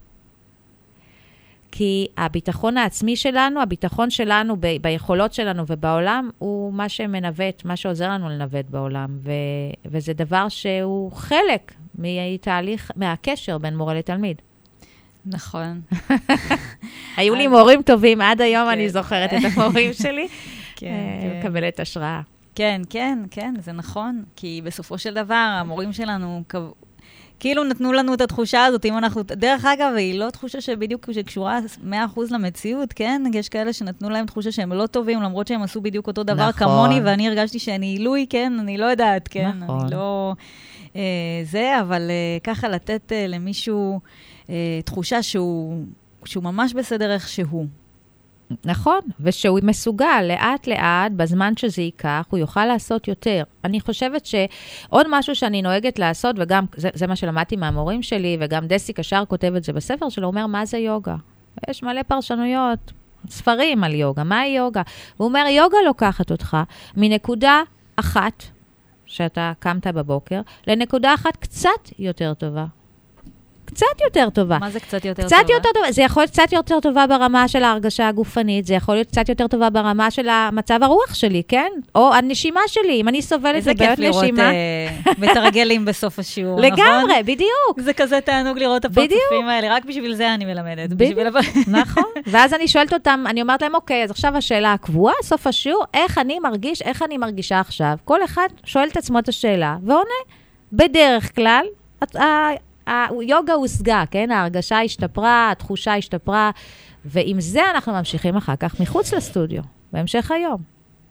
כי הביטחון העצמי שלנו, הביטחון שלנו ביכולות שלנו ובעולם, הוא מה שמנווט, מה שעוזר לנו לנווט בעולם. וזה דבר שהוא חלק מתהליך, מהקשר בין מורה לתלמיד. נכון. היו לי מורים טובים, עד היום אני זוכרת את המורים שלי. מקבלת השראה. כן, כן, כן, זה נכון. כי בסופו של דבר, המורים שלנו כאילו נתנו לנו את התחושה הזאת, אם אנחנו, דרך אגב, היא לא תחושה שבדיוק שקשורה 100% למציאות, כן? יש כאלה שנתנו להם תחושה שהם לא טובים, למרות שהם עשו בדיוק אותו דבר כמוני, ואני הרגשתי שאני עילוי, כן? אני לא יודעת, כן? נכון. אני לא זה, אבל ככה לתת למישהו תחושה שהוא ממש בסדר איך שהוא. נכון, ושהוא מסוגל לאט לאט, בזמן שזה ייקח, הוא יוכל לעשות יותר. אני חושבת שעוד משהו שאני נוהגת לעשות, וגם זה מה שלמדתי מהמורים שלי, וגם דסי קשר כותב את זה בספר שלו, אומר, מה זה יוגה? יש מלא פרשנויות, ספרים על יוגה, מהי יוגה? הוא אומר, יוגה לוקחת אותך מנקודה אחת, שאתה קמת בבוקר, לנקודה אחת קצת יותר טובה. קצת יותר טובה. מה זה קצת יותר טובה? קצת יותר טובה. זה יכול להיות קצת יותר טובה ברמה של ההרגשה הגופנית, זה יכול להיות קצת יותר טובה ברמה של המצב הרוח שלי, כן? או הנשימה שלי, אם אני סובלת מבעיות נשימה. איזה כיף לראות מתרגלים בסוף השיעור, נכון? לגמרי, בדיוק. זה כזה תענוג לראות את הפרצופים האלה, רק בשביל זה אני מלמדת. נכון. ואז אני שואלת אותם, אני אומרת להם, אוקיי, אז עכשיו השאלה הקבועה, סוף השיעור, איך אני מרגיש, איך אני מרגישה עכשיו? כל אחד שואל את עצמו את השאלה, ועונה. בדרך כלל, היוגה הושגה, כן? ההרגשה השתפרה, התחושה השתפרה, ועם זה אנחנו ממשיכים אחר כך מחוץ לסטודיו, בהמשך היום.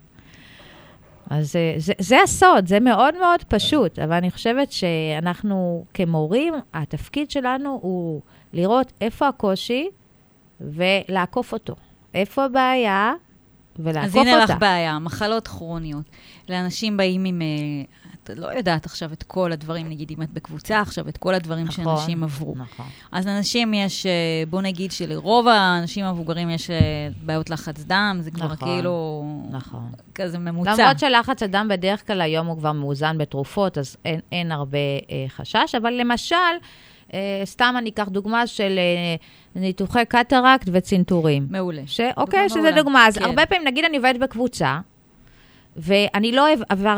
אז זה הסוד, זה מאוד מאוד פשוט, אבל אני חושבת שאנחנו כמורים, התפקיד שלנו הוא לראות איפה הקושי ולעקוף אותו. איפה הבעיה ולעקוף אותה. אז הנה לך בעיה, מחלות כרוניות. לאנשים באים עם... לא יודעת עכשיו את כל הדברים, נגיד אם את בקבוצה עכשיו, את כל הדברים שאנשים עברו. נכון. אז לאנשים יש, בוא נגיד שלרוב האנשים המבוגרים יש בעיות לחץ דם, זה כבר כאילו כזה ממוצע. למרות שלחץ הדם בדרך כלל היום הוא כבר מאוזן בתרופות, אז אין הרבה חשש, אבל למשל, סתם אני אקח דוגמה של ניתוחי קטרקט וצינטורים. מעולה. אוקיי, שזה דוגמה. אז הרבה פעמים, נגיד אני עובדת בקבוצה, ואני לא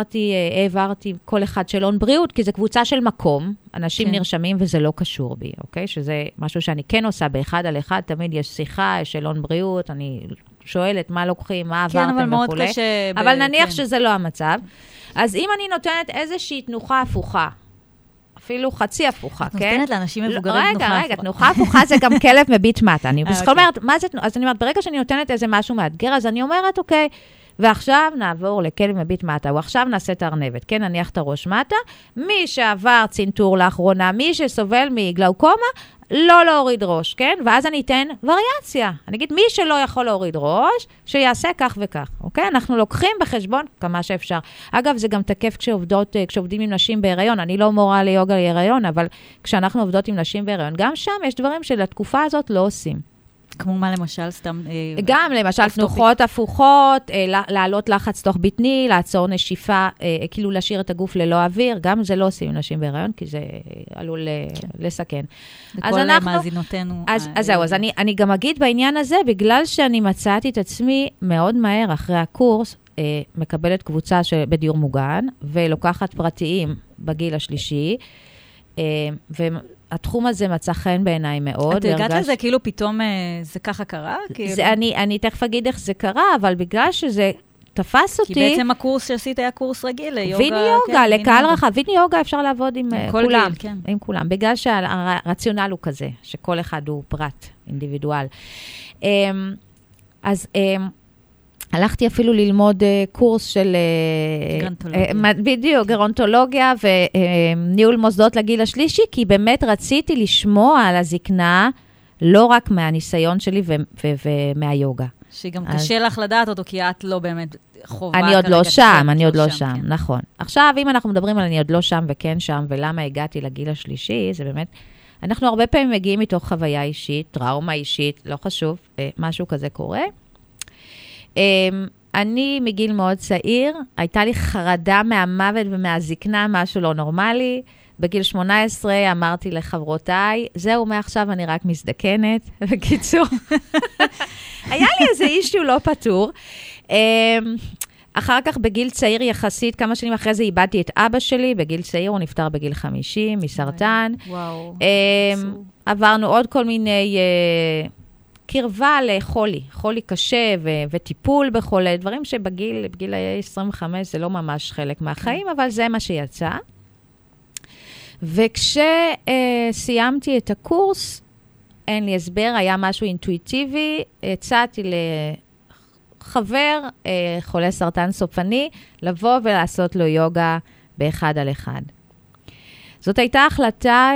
העברתי כל אחד שאלון בריאות, כי זו קבוצה של מקום, אנשים נרשמים וזה לא קשור בי, אוקיי? שזה משהו שאני כן עושה באחד על אחד, תמיד יש שיחה, יש שאלון בריאות, אני שואלת מה לוקחים, מה עברתם וכו'. כן, אבל מאוד קשה. אבל נניח שזה לא המצב. אז אם אני נותנת איזושהי תנוחה הפוכה, אפילו חצי הפוכה, כן? את נותנת לאנשים מבוגרים תנוחה הפוכה. רגע, תנוחה הפוכה זה גם כלב מביט מטה. אני אומרת, מה זה? אז אני אומרת, ברגע שאני נותנת איזה משהו מאתגר, אז אני אומרת, אוקיי, ועכשיו נעבור לכלב מביט מטה, ועכשיו נעשה את הארנבת, כן, נניח את הראש מטה, מי שעבר צינטור לאחרונה, מי שסובל מגלאוקומה, לא להוריד ראש, כן? ואז אני אתן וריאציה. אני אגיד, מי שלא יכול להוריד ראש, שיעשה כך וכך, אוקיי? אנחנו לוקחים בחשבון כמה שאפשר. אגב, זה גם תקף כשעובדים עם נשים בהיריון. אני לא מורה ליוגה להיריון, אבל כשאנחנו עובדות עם נשים בהיריון, גם שם יש דברים שלתקופה הזאת לא עושים. כמו מה למשל, סתם... גם למשל תנוחות הפוכות, לעלות לחץ תוך בטני, לעצור נשיפה, כאילו להשאיר את הגוף ללא אוויר, גם זה לא עושים נשים בהיריון, כי זה עלול לסכן. לכל מאזינותינו. אז זהו, אז אני גם אגיד בעניין הזה, בגלל שאני מצאתי את עצמי מאוד מהר אחרי הקורס, מקבלת קבוצה בדיור מוגן, ולוקחת פרטיים בגיל השלישי, התחום הזה מצא חן בעיניי מאוד. את הגעת לזה כאילו פתאום זה ככה קרה? אני תכף אגיד איך זה קרה, אבל בגלל שזה תפס אותי... כי בעצם הקורס שעשית היה קורס רגיל ליוגה. ויני יוגה, לקהל רחב. ויני יוגה אפשר לעבוד עם כולם. עם כולם. בגלל שהרציונל הוא כזה, שכל אחד הוא פרט, אינדיבידואל. אז הלכתי אפילו ללמוד קורס של... גרונטולוגיה. בדיוק, גרונטולוגיה וניהול מוסדות לגיל השלישי, כי באמת רציתי לשמוע על הזקנה, לא רק מהניסיון שלי ומהיוגה. שגם קשה לך לדעת אותו, כי את לא באמת חובה. אני עוד לא שם, אני עוד לא שם, נכון. עכשיו, אם אנחנו מדברים על אני עוד לא שם וכן שם, ולמה הגעתי לגיל השלישי, זה באמת, אנחנו הרבה פעמים מגיעים מתוך חוויה אישית, טראומה אישית, לא חשוב, משהו כזה קורה. אני מגיל מאוד צעיר, הייתה לי חרדה מהמוות ומהזקנה, משהו לא נורמלי. בגיל 18 אמרתי לחברותיי, זהו, מעכשיו אני רק מזדקנת. בקיצור, היה לי איזה אישו לא פתור. אחר כך בגיל צעיר יחסית, כמה שנים אחרי זה איבדתי את אבא שלי, בגיל צעיר הוא נפטר בגיל 50, מסרטן. וואו. עברנו עוד כל מיני... קרבה לחולי, חולי קשה וטיפול בחולה, דברים שבגיל 25 זה לא ממש חלק מהחיים, אבל זה מה שיצא. וכשסיימתי את הקורס, אין לי הסבר, היה משהו אינטואיטיבי, הצעתי לחבר, חולה סרטן סופני, לבוא ולעשות לו יוגה באחד על אחד. זאת הייתה החלטה...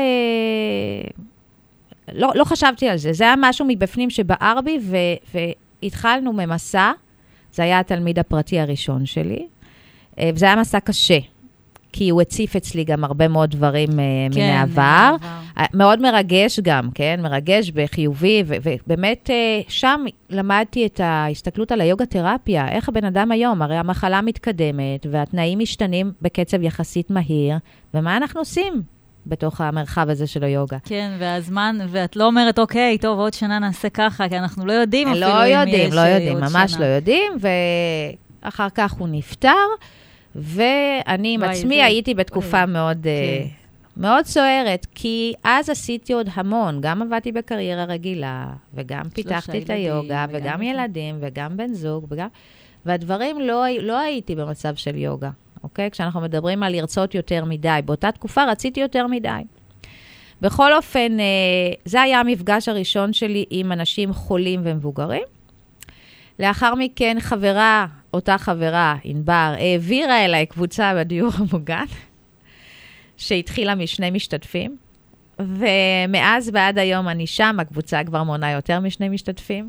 לא חשבתי על זה, זה היה משהו מבפנים שבער בי, והתחלנו ממסע, זה היה התלמיד הפרטי הראשון שלי, וזה היה מסע קשה, כי הוא הציף אצלי גם הרבה מאוד דברים מן העבר, מאוד מרגש גם, כן, מרגש בחיובי, ובאמת שם למדתי את ההסתכלות על היוגה תרפיה, איך הבן אדם היום, הרי המחלה מתקדמת, והתנאים משתנים בקצב יחסית מהיר, ומה אנחנו עושים? בתוך המרחב הזה של היוגה. כן, והזמן, ואת לא אומרת, אוקיי, טוב, עוד שנה נעשה ככה, כי אנחנו לא יודעים אפילו לא יודעים, ממש לא יודעים, ואחר כך הוא נפטר, ואני עם עצמי הייתי בתקופה מאוד סוערת, כי אז עשיתי עוד המון, גם עבדתי בקריירה רגילה, וגם פיתחתי את היוגה, וגם ילדים, וגם בן זוג, והדברים לא הייתי במצב של יוגה. אוקיי? כשאנחנו מדברים על לרצות יותר מדי, באותה תקופה רציתי יותר מדי. בכל אופן, זה היה המפגש הראשון שלי עם אנשים חולים ומבוגרים. לאחר מכן אותה חברה, ענבר, העבירה אליי קבוצה בדיור המוגן, שהתחילה משני משתתפים, ומאז ועד היום אני שם, הקבוצה כבר מונה יותר משני משתתפים,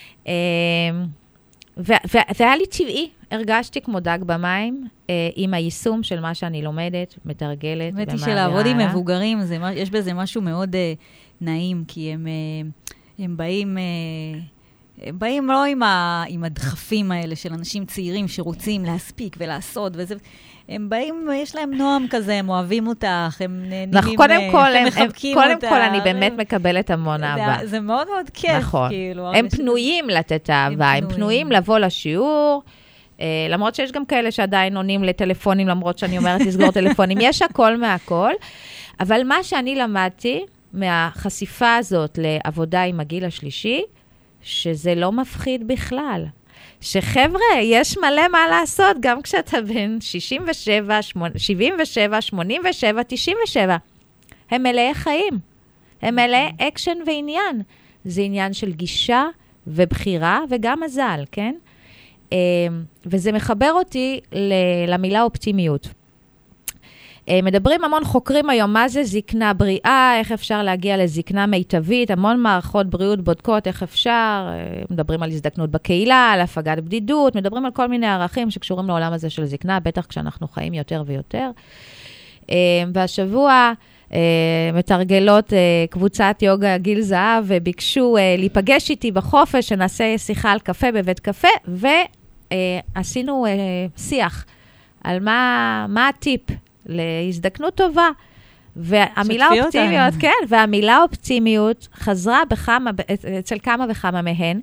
והיה לי טבעי, הרגשתי כמו דג במים, עם היישום של מה שאני לומדת, מתרגלת. האמת היא שלעבוד עם מבוגרים, יש בזה משהו מאוד נעים, כי הם באים לא עם הדחפים האלה של אנשים צעירים שרוצים להספיק ולעשות, וזה... הם באים, יש להם נועם כזה, הם אוהבים אותך, הם נהנים, הם מחבקים אותך. קודם כל, אני באמת מקבלת המון אהבה. זה מאוד מאוד כיף. נכון. הם פנויים לתת אהבה, הם פנויים לבוא לשיעור, למרות שיש גם כאלה שעדיין עונים לטלפונים, למרות שאני אומרת לסגור טלפונים, יש הכל מהכל, אבל מה שאני למדתי מהחשיפה הזאת לעבודה עם הגיל השלישי, שזה לא מפחיד בכלל. שחבר'ה, יש מלא מה לעשות, גם כשאתה בן 67, 77, 87, 97. הם מלאי חיים. הם מלאי אקשן ועניין. זה עניין של גישה ובחירה וגם מזל, כן? וזה מחבר אותי למילה אופטימיות. מדברים המון חוקרים היום, מה זה זקנה בריאה, איך אפשר להגיע לזקנה מיטבית, המון מערכות בריאות בודקות, איך אפשר, מדברים על הזדקנות בקהילה, על הפגת בדידות, מדברים על כל מיני ערכים שקשורים לעולם הזה של זקנה, בטח כשאנחנו חיים יותר ויותר. והשבוע מתרגלות קבוצת יוגה גיל זהב, וביקשו להיפגש איתי בחופש, שנעשה שיחה על קפה בבית קפה, ועשינו שיח על מה הטיפ, להזדקנות טובה. והמילה אופטימיות, כן, והמילה אופטימיות חזרה אצל כמה וכמה מהן,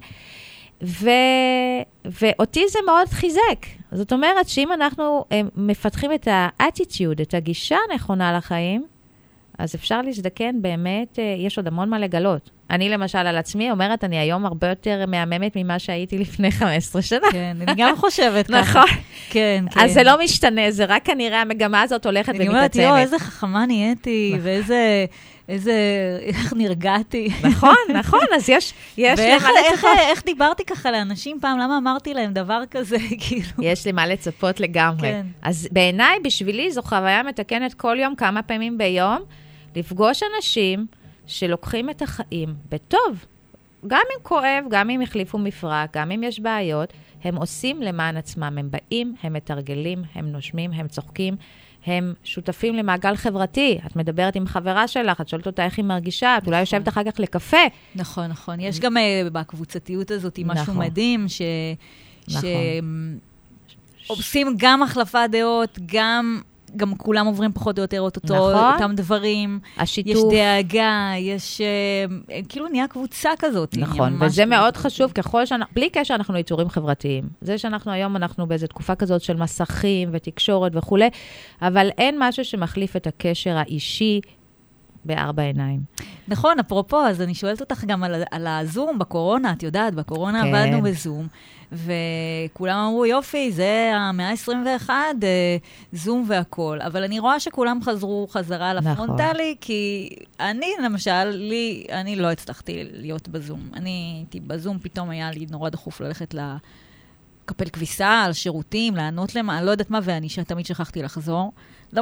ואותי זה מאוד חיזק. זאת אומרת שאם אנחנו מפתחים את האטיטיוד, את הגישה הנכונה לחיים, אז אפשר להזדקן באמת, יש עוד המון מה לגלות. אני למשל על עצמי אומרת, אני היום הרבה יותר מהממת ממה שהייתי לפני 15 שנה. כן, אני גם חושבת ככה. נכון. כן, כן. אז זה לא משתנה, זה רק כנראה המגמה הזאת הולכת אני אומרת, ומתעצמת. איזה חכמה נהייתי, איך נרגעתי. נכון, נכון, אז יש ואיך דיברתי ככה לאנשים פעם, למה אמרתי להם דבר כזה, כאילו. יש לי מה לצפות לגמרי. כן. אז בעיניי, בשבילי, זו חוויה מתקנת כל יום, כמה פעמים ביום, לפגוש אנשים שלוקחים את החיים בטוב. גם אם כואב, גם אם החליפו מפרק, גם אם יש בעיות, הם עושים למען עצמם. הם באים, הם מתרגלים, הם נושמים, הם צוחקים, הם שותפים למעגל חברתי. את מדברת עם חברה שלך, את שואלת אותה איך היא מרגישה, את אולי יושבת אחר כך לקפה. נכון, נכון. יש גם בקבוצתיות הזאת משהו מדהים, שעושים גם החלפת דעות, גם כולם עוברים פחות או יותר אותם דברים. השיתוף. יש דאגה, יש כאילו נהיה קבוצה כזאת. נכון, וזה מאוד חשוב, בלי קשר אנחנו יצורים חברתיים. זה שאנחנו היום, אנחנו באיזו תקופה כזאת של מסכים ותקשורת וכו', אבל אין משהו שמחליף את הקשר האישי בארבע עיניים. נכון, אפרופו, אז אני שואלת אותך גם על הזום בקורונה, את יודעת, בקורונה עבדנו בזום, וכולם אמרו, יופי, זה המאה ה-21, זום והכל. אבל אני רואה שכולם חזרו חזרה לפרונטלי, כי אני, למשל, אני לא הצלחתי להיות בזום. אני הייתי בזום, פתאום היה לי נורא דחוף ללכת לקפל כביסה, על שירותים, לענות להם, אני לא יודעת מה, ואני תמיד שכחתי לחזור.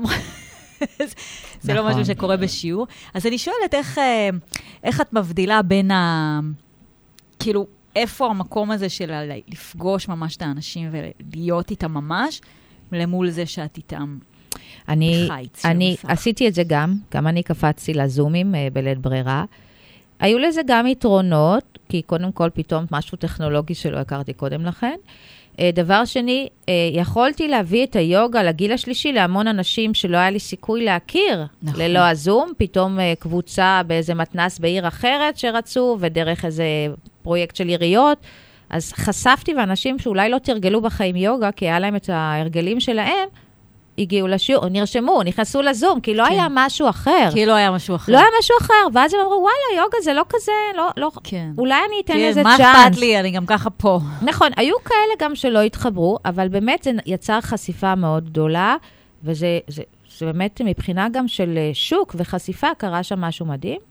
זה לא משהו שקורה בשיעור. אז אני שואלת, איך את מבדילה בין כאילו, איפה המקום הזה של לפגוש ממש את האנשים ולהיות איתם ממש, למול זה שאת איתם בחיץ. אני עשיתי את זה גם אני קפצתי לזומים בלית ברירה. היו לזה גם יתרונות, כי קודם כל פתאום משהו טכנולוגי שלא הכרתי קודם לכן. דבר שני, יכולתי להביא את היוגה לגיל השלישי להמון אנשים שלא היה לי סיכוי להכיר. נכון. ללא הזום, פתאום קבוצה באיזה מתנס בעיר אחרת שרצו, ודרך איזה פרויקט של עיריות. אז חשפתי, ואנשים שאולי לא תרגלו בחיים יוגה, כי היה להם את ההרגלים שלהם, הגיעו לשיעור, נרשמו, נכנסו לזום, כי לא היה משהו אחר. כי לא היה משהו אחר. לא היה משהו אחר, ואז הם אמרו, וואלה, יוגה זה לא כזה, לא, אולי אני אתן איזה צ'אנס. מה אכפת לי, אני גם ככה פה. נכון, היו כאלה גם שלא התחברו, אבל באמת זה יצר חשיפה מאוד גדולה, וזה באמת מבחינה גם של שוק וחשיפה, קרה שם משהו מדהים.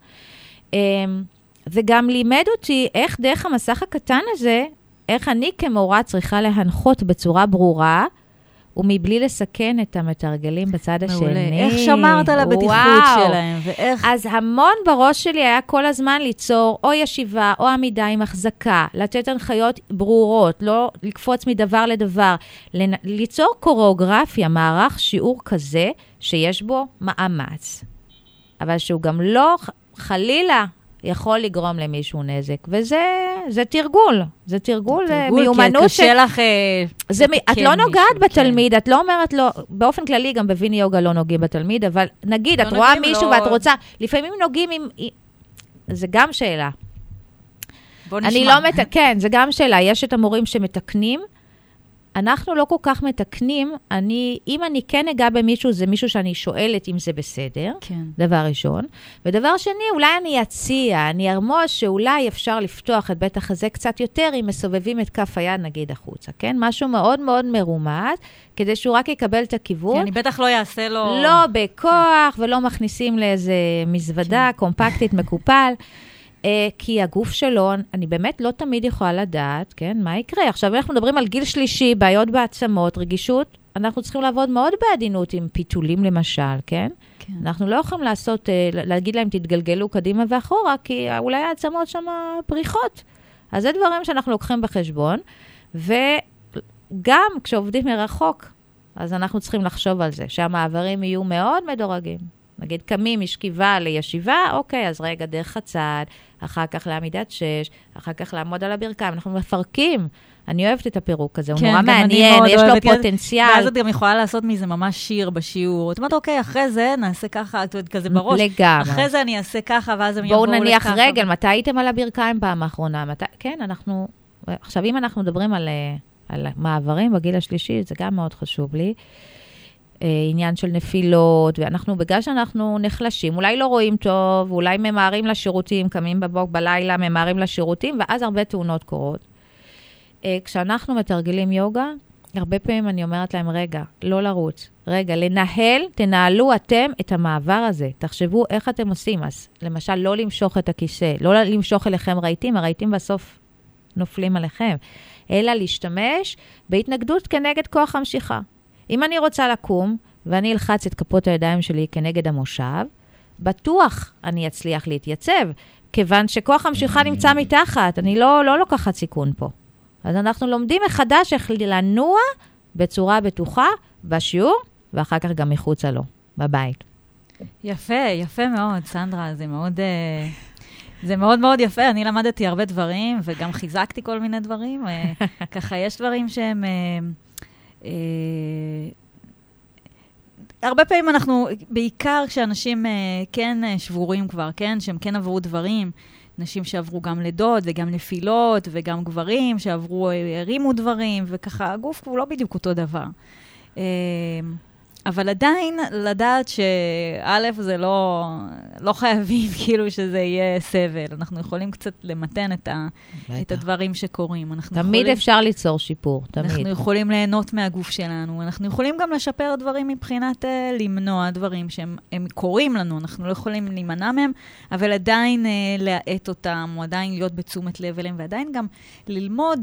וגם לימד אותי איך דרך המסך הקטן הזה, איך אני כמורה צריכה להנחות בצורה ברורה, ומבלי לסכן את המתרגלים בצד השני. איך שמרת על הבטיחות שלהם? אז המון בראש שלי היה כל הזמן ליצור או ישיבה או עמידה עם החזקה, לתת הנחיות ברורות, לא לקפוץ מדבר לדבר, ליצור קוריאוגרפיה, מערך שיעור כזה שיש בו מאמץ, אבל שהוא גם לא חלילה יכול לגרום למישהו נזק, וזה תרגול. זה תרגול, מיומנות. כי קשה לך... את לא נוגעת בתלמיד, את לא אומרת לו, באופן כללי גם בוויני יוגה לא נוגעים בתלמיד, אבל נגיד, את רואה מישהו ואת רוצה, לפעמים נוגעים עם... זה גם שאלה. בוא נשמע. כן, זה גם שאלה. יש את המורים שמתקנים, אנחנו לא כל כך מתקנים, אם אני כן אגע במישהו, זה מישהו שאני שואלת אם זה בסדר, כן. דבר ראשון. ודבר שני, אולי אני אציע, אני ארמוז שאולי אפשר לפתוח את בית החזה קצת יותר, אם מסובבים את כף היד נגיד החוצה, כן? משהו מאוד מאוד מרומז, כדי שהוא רק יקבל את הכיוון. כי אני בטח לא אעשה לו... לא בכוח, כן. ולא מכניסים לאיזה מזוודה, כן. קומפקטית, מקופל. כי הגוף שלו, אני באמת לא תמיד יכולה לדעת, כן, מה יקרה. עכשיו, אנחנו מדברים על גיל שלישי, בעיות בעצמות, רגישות, אנחנו צריכים לעבוד מאוד בעדינות עם פיתולים למשל, כן? כן. אנחנו לא יכולים להגיד להם, תתגלגלו קדימה ואחורה, כי אולי העצמות שם פריחות. אז זה דברים שאנחנו לוקחים בחשבון, וגם כשעובדים מרחוק, אז אנחנו צריכים לחשוב על זה, שהמעברים יהיו מאוד מדורגים. נגיד, קמים משכיבה לישיבה, אוקיי, אז רגע דרך הצד, אחר כך לעמידת 6, אחר כך לעמוד על הברכיים, אנחנו מפרקים. אני אוהבת את הפירוק הזה, הוא נורא מעניין, יש לו פוטנציאל. ואז את גם יכולה לעשות מזה ממש שיר בשיעור. את אומרת, אוקיי, אחרי זה נעשה ככה, את יודעת, כזה בראש. לגמרי. אחרי זה אני אעשה ככה, ואז הם יבואו לככה. בואו נניח רגל, מתי הייתם על הברכיים פעם האחרונה? כן, אנחנו... עכשיו, אם אנחנו מדברים על מעברים בגיל השלישי, זה גם מאוד חשוב לי. עניין של נפילות, ואנחנו, בגלל שאנחנו נחלשים, אולי לא רואים טוב, אולי ממהרים לשירותים, קמים בלילה, ממהרים לשירותים, ואז הרבה תאונות קורות. כשאנחנו מתרגלים יוגה, הרבה פעמים אני אומרת להם, רגע, לא לרוץ, רגע, תנהלו אתם את המעבר הזה, תחשבו איך אתם עושים, אז למשל, לא למשוך את הכיסא, לא למשוך אליכם רהיטים, הרהיטים בסוף נופלים עליכם, אלא להשתמש בהתנגדות כנגד כוח המשיכה. אם אני רוצה לקום, ואני אלחץ את כפות הידיים שלי כנגד המושב, בטוח אני אצליח להתייצב, כיוון שכוח המשיכה נמצא מתחת, אני לא לוקחת סיכון פה. אז אנחנו לומדים מחדש איך לנוע בצורה בטוחה בשיעור, ואחר כך גם מחוצה לו, בבית. יפה, יפה מאוד, סנדרה, זה מאוד מאוד יפה. אני למדתי הרבה דברים, וגם חיזקתי כל מיני דברים. ככה, יש דברים שהם... הרבה פעמים אנחנו, בעיקר כשאנשים כן שבורים כבר, כן? שהם כן עברו דברים, נשים שעברו גם לידות וגם נפילות, וגם גברים שעברו, הרימו דברים, וככה, הגוף הוא לא בדיוק אותו דבר. אבל עדיין לדעת שא' זה לא חייבים כאילו שזה יהיה סבל. אנחנו יכולים קצת למתן את הדברים שקורים. תמיד אפשר ליצור שיפור, תמיד. אנחנו יכולים ליהנות מהגוף שלנו. אנחנו יכולים גם לשפר דברים מבחינת למנוע דברים שהם קורים לנו. אנחנו לא יכולים להימנע מהם, אבל עדיין להעט אותם, או עדיין להיות בתשומת לב אליהם, ועדיין גם ללמוד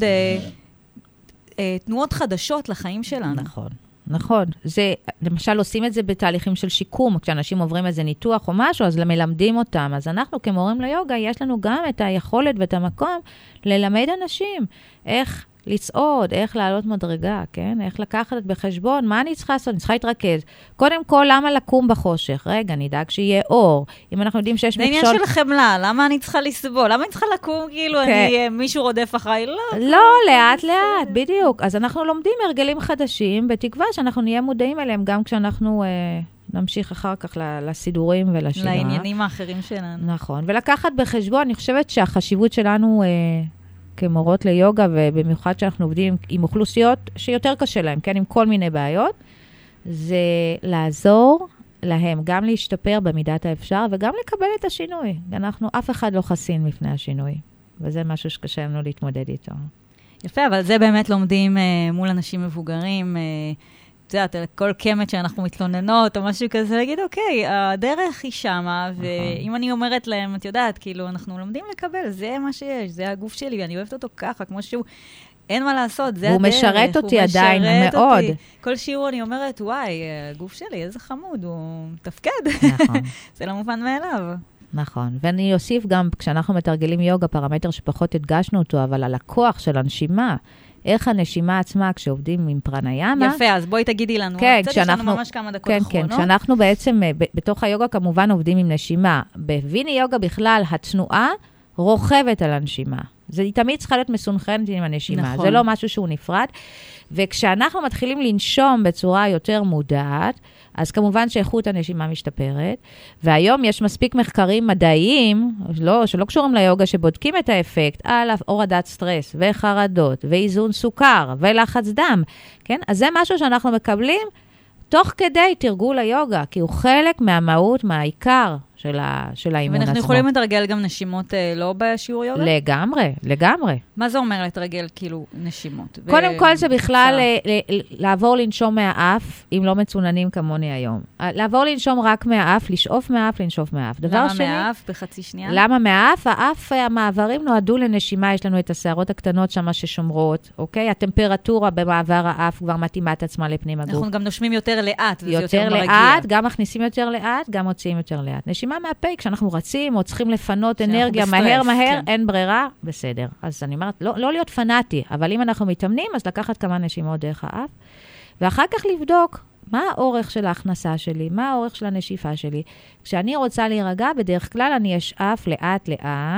תנועות חדשות לחיים שלנו. נכון. נכון, זה, למשל עושים את זה בתהליכים של שיקום, כשאנשים עוברים איזה ניתוח או משהו, אז מלמדים אותם. אז אנחנו כמורים ליוגה, יש לנו גם את היכולת ואת המקום ללמד אנשים איך לצעוד, איך לעלות מדרגה, כן? איך לקחת בחשבון, מה אני צריכה לעשות? אני צריכה להתרכז. קודם כל, למה לקום בחושך? רגע, נדאג שיהיה אור. אם אנחנו יודעים שיש מכשול... זה עניין של חמלה, למה אני צריכה לסבול? למה אני צריכה לקום כאילו מישהו רודף אחריי? לא, לאט לאט, בדיוק. אז אנחנו לומדים הרגלים חדשים, בתקווה שאנחנו נהיה מודעים אליהם, גם כשאנחנו נמשיך אחר כך לסידורים ולשירה. לעניינים האחרים שלנו. נכון. ולקחת בחשבון, אני חושבת שהחשיבות שלנו... כמורות ליוגה, ובמיוחד שאנחנו עובדים עם אוכלוסיות שיותר קשה להם, כן, עם כל מיני בעיות, זה לעזור להם גם להשתפר במידת האפשר, וגם לקבל את השינוי. אף אחד לא חסין מפני השינוי, וזה משהו שקשה לנו להתמודד איתו. יפה, אבל זה באמת לומדים מול אנשים מבוגרים, את יודעת, כל קמת שאנחנו מתלוננות או משהו כזה, להגיד, אוקיי, הדרך היא שמה, ואם אני אומרת להם, את יודעת, כאילו, אנחנו לומדים לקבל, זה מה שיש, זה הגוף שלי, ואני אוהבת אותו ככה, כמו שהוא, אין מה לעשות, זה הדרך. הוא משרת אותי עדיין מאוד. כל שיעור אני אומרת, וואי, הגוף שלי, איזה חמוד, הוא מתפקד. נכון. זה לא מובן מאליו. נכון, ואני אוסיף גם, כשאנחנו מתרגלים יוגה, פרמטר שפחות הדגשנו אותו, אבל על הכוח של הנשימה, איך הנשימה עצמה, כשעובדים עם פרניאמה... יפה, אז בואי תגידי לנו. כן, יש לנו ממש כמה דקות אחרונות. כן, כשאנחנו בעצם, בתוך היוגה כמובן עובדים עם נשימה. בוויני יוגה בכלל, התנועה רוכבת על הנשימה. היא תמיד צריכה להיות מסונכרנת עם הנשימה. נכון. זה לא משהו שהוא נפרד. וכשאנחנו מתחילים לנשום בצורה יותר מודעת, אז כמובן שאיכות הנשימה משתפרת, והיום יש מספיק מחקרים מדעיים, שלא קשורים ליוגה, שבודקים את האפקט על הורדת סטרס וחרדות, ואיזון סוכר ולחץ דם, כן? אז זה משהו שאנחנו מקבלים תוך כדי תרגול היוגה, כי הוא חלק מהמהות, מהעיקר של האימון עצמו. ואנחנו יכולים לתרגל גם נשימות לא בשיעור יוגה? לגמרי, לגמרי. מה זה אומר לתרגל כאילו נשימות? קודם כל זה בכלל לעבור לנשום מהאף, אם לא מצוננים כמוני היום. לעבור לנשום רק מהאף, לשאוף מהאף, לנשוף מהאף. למה מהאף בחצי שנייה? למה מהאף? האף, המעברים נועדו לנשימה, יש לנו את השערות הקטנות שם ששומרות, אוקיי? הטמפרטורה במעבר האף כבר מתאימה את עצמה לפנים הגוף. אנחנו גם נושמים יותר לאט, וזה יותר מרגיע. לאט, גם מכניסים יותר לאט, גם מוציאים יותר לאט. נשימה מהפה, כשאנחנו רצים או צריכים לפנות אנרגיה מהר, אין ברירה, בסדר. אז אני אומרת, לא להיות פנאטי, אבל אם אנחנו מתאמנים, אז לקחת כמה נשימות דרך האף, ואחר כך לבדוק מה האורך של ההכנסה שלי, מה האורך של הנשיפה שלי. כשאני רוצה להירגע, בדרך כלל אני אשאף לאט,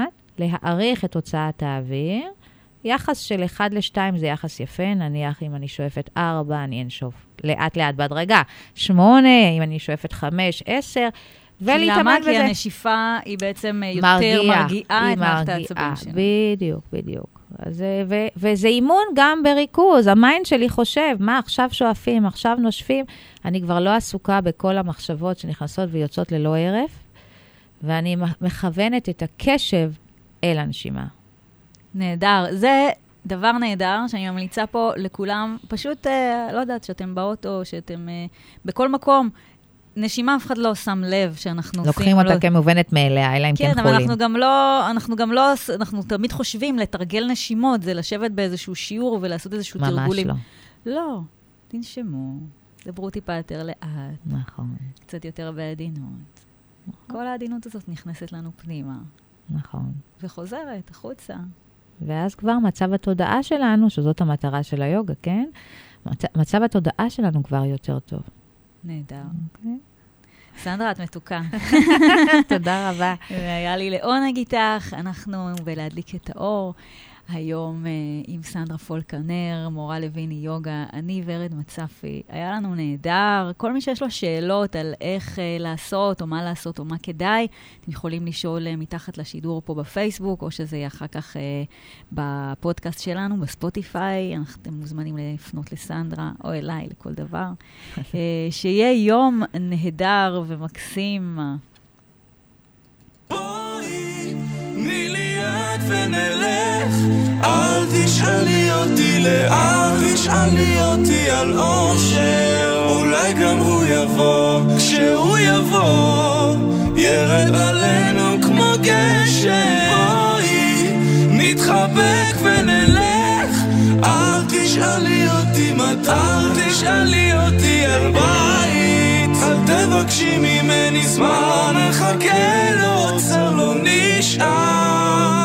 להאריך את הוצאת האוויר. יחס של 1-2 זה יחס יפה, נניח אם אני שואפת 4, אני אנשוף לאט בהדרגה. 8, אם אני שואפת 5, 10, למה? כי הנשיפה היא בעצם יותר מרגיעה את מערכת העצבים שלנו. בדיוק. וזה אימון גם בריכוז. המיינד שלי חושב, מה עכשיו שואפים, עכשיו נושפים, אני כבר לא עסוקה בכל המחשבות שנכנסות ויוצאות ללא הרף, ואני מכוונת את הקשב אל הנשימה. נהדר. זה דבר נהדר שאני ממליצה פה לכולם, פשוט, לא יודעת, שאתם באוטו, שאתם בכל מקום, נשימה אף אחד לא שם לב שאנחנו לוקחים אותה כמובנת מאליה, אלא אם כן חולים. כן, אבל אנחנו תמיד חושבים לתרגל נשימות, זה לשבת באיזשהו שיעור ולעשות איזשהו תרגולים. ממש לא. לא, תנשמו, דברו טיפה יותר לאט. נכון. קצת יותר בעדינות. כל העדינות הזאת נכנסת לנו פנימה. נכון. וחוזרת החוצה. ואז כבר מצב התודעה שלנו, שזאת המטרה של היוגה, כן? מצב התודעה שלנו כבר יותר טוב. נהדר. סנדרה, את מתוקה. תודה רבה. והיה לי לעונג איתך. אנחנו בלהדליק את האור. היום עם סנדרה פולקנר, מורה לויני יוגה, אני ורד מצפי. היה לנו נהדר. כל מי שיש לו שאלות על איך לעשות, או מה לעשות, או מה כדאי, אתם יכולים לשאול מתחת לשידור פה בפייסבוק, או שזה יהיה אחר כך בפודקאסט שלנו, בספוטיפיי. אתם מוזמנים לפנות לסנדרה, או אליי, לכל דבר. שיהיה יום נהדר ומקסים. ונלך, אל תשאלי אותי לאן, תשאלי אותי על אושר, אולי גם הוא יבוא, כשהוא יבוא, ירד עלינו כמו גשם. בואי, נתחבק ונלך, אל תשאלי אותי מתי, אל תשאלי אותי על בית, אל תבקשי ממני זמן, נחכה לו, עוצר לא נשאר.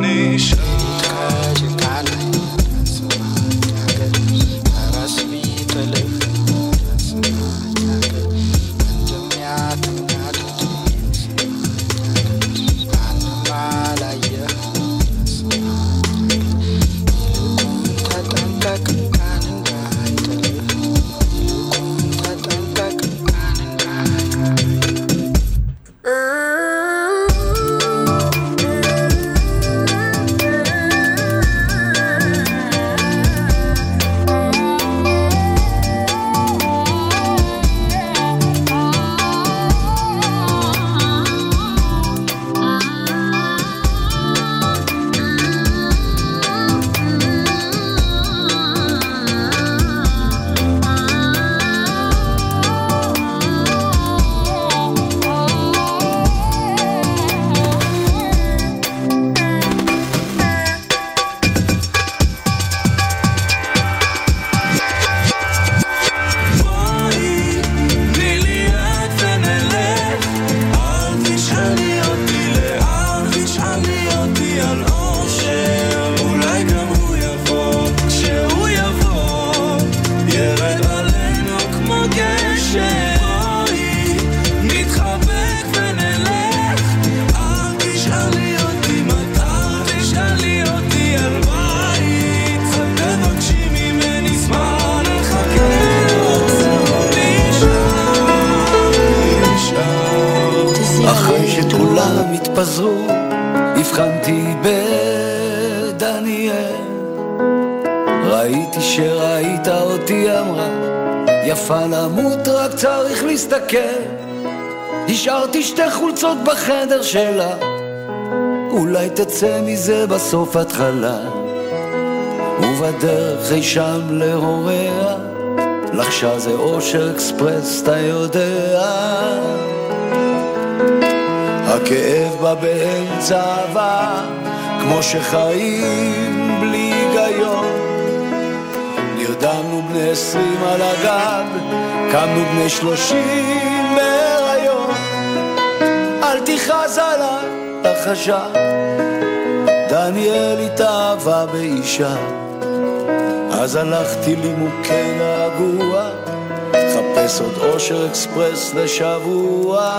התפזרו, הבחנתי בדניאל, ראיתי שראית אותי, אמרה יפה למות, רק צריך להסתכל. השארתי שתי חולצות בחדר שלה, אולי תצא מזה בסוף התחלה. ובדרך אי שם להוריה, לחשה זה אושר אקספרס, אתה יודע. הכאב בא באמצע אהבה, כמו שחיים בלי היגיון. נרדמנו בני 20 על הגג, קמנו בני 30 בהיריון. אל תכעס עליי, לחשה, דניאל התאהבה באישה. אז הלכתי לי מוכה געגוע, חפש עוד אושר אקספרס לשבוע.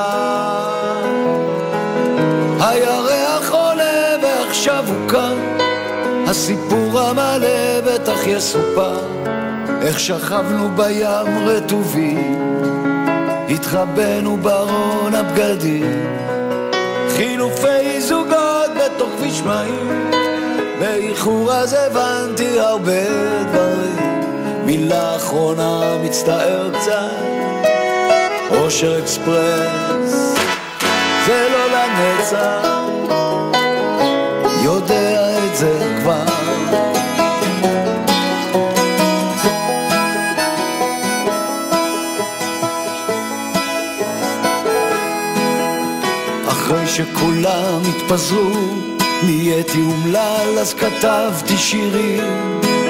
הירח עולה ועכשיו הוא כאן, הסיפור המלא בטח יסופר. איך שכבנו בים רטובים, התחבאנו ברון הבגדים, חילופי זוגות בתוך כביש מים, באיחור אז הבנתי הרבה דברים, מילה אחרונה מצטער קצת, אושר אקספרס זה לא לנצח, יודע את זה כבר. אחרי שכולם התפזרו, נהייתי אומלל, אז כתבתי שירים,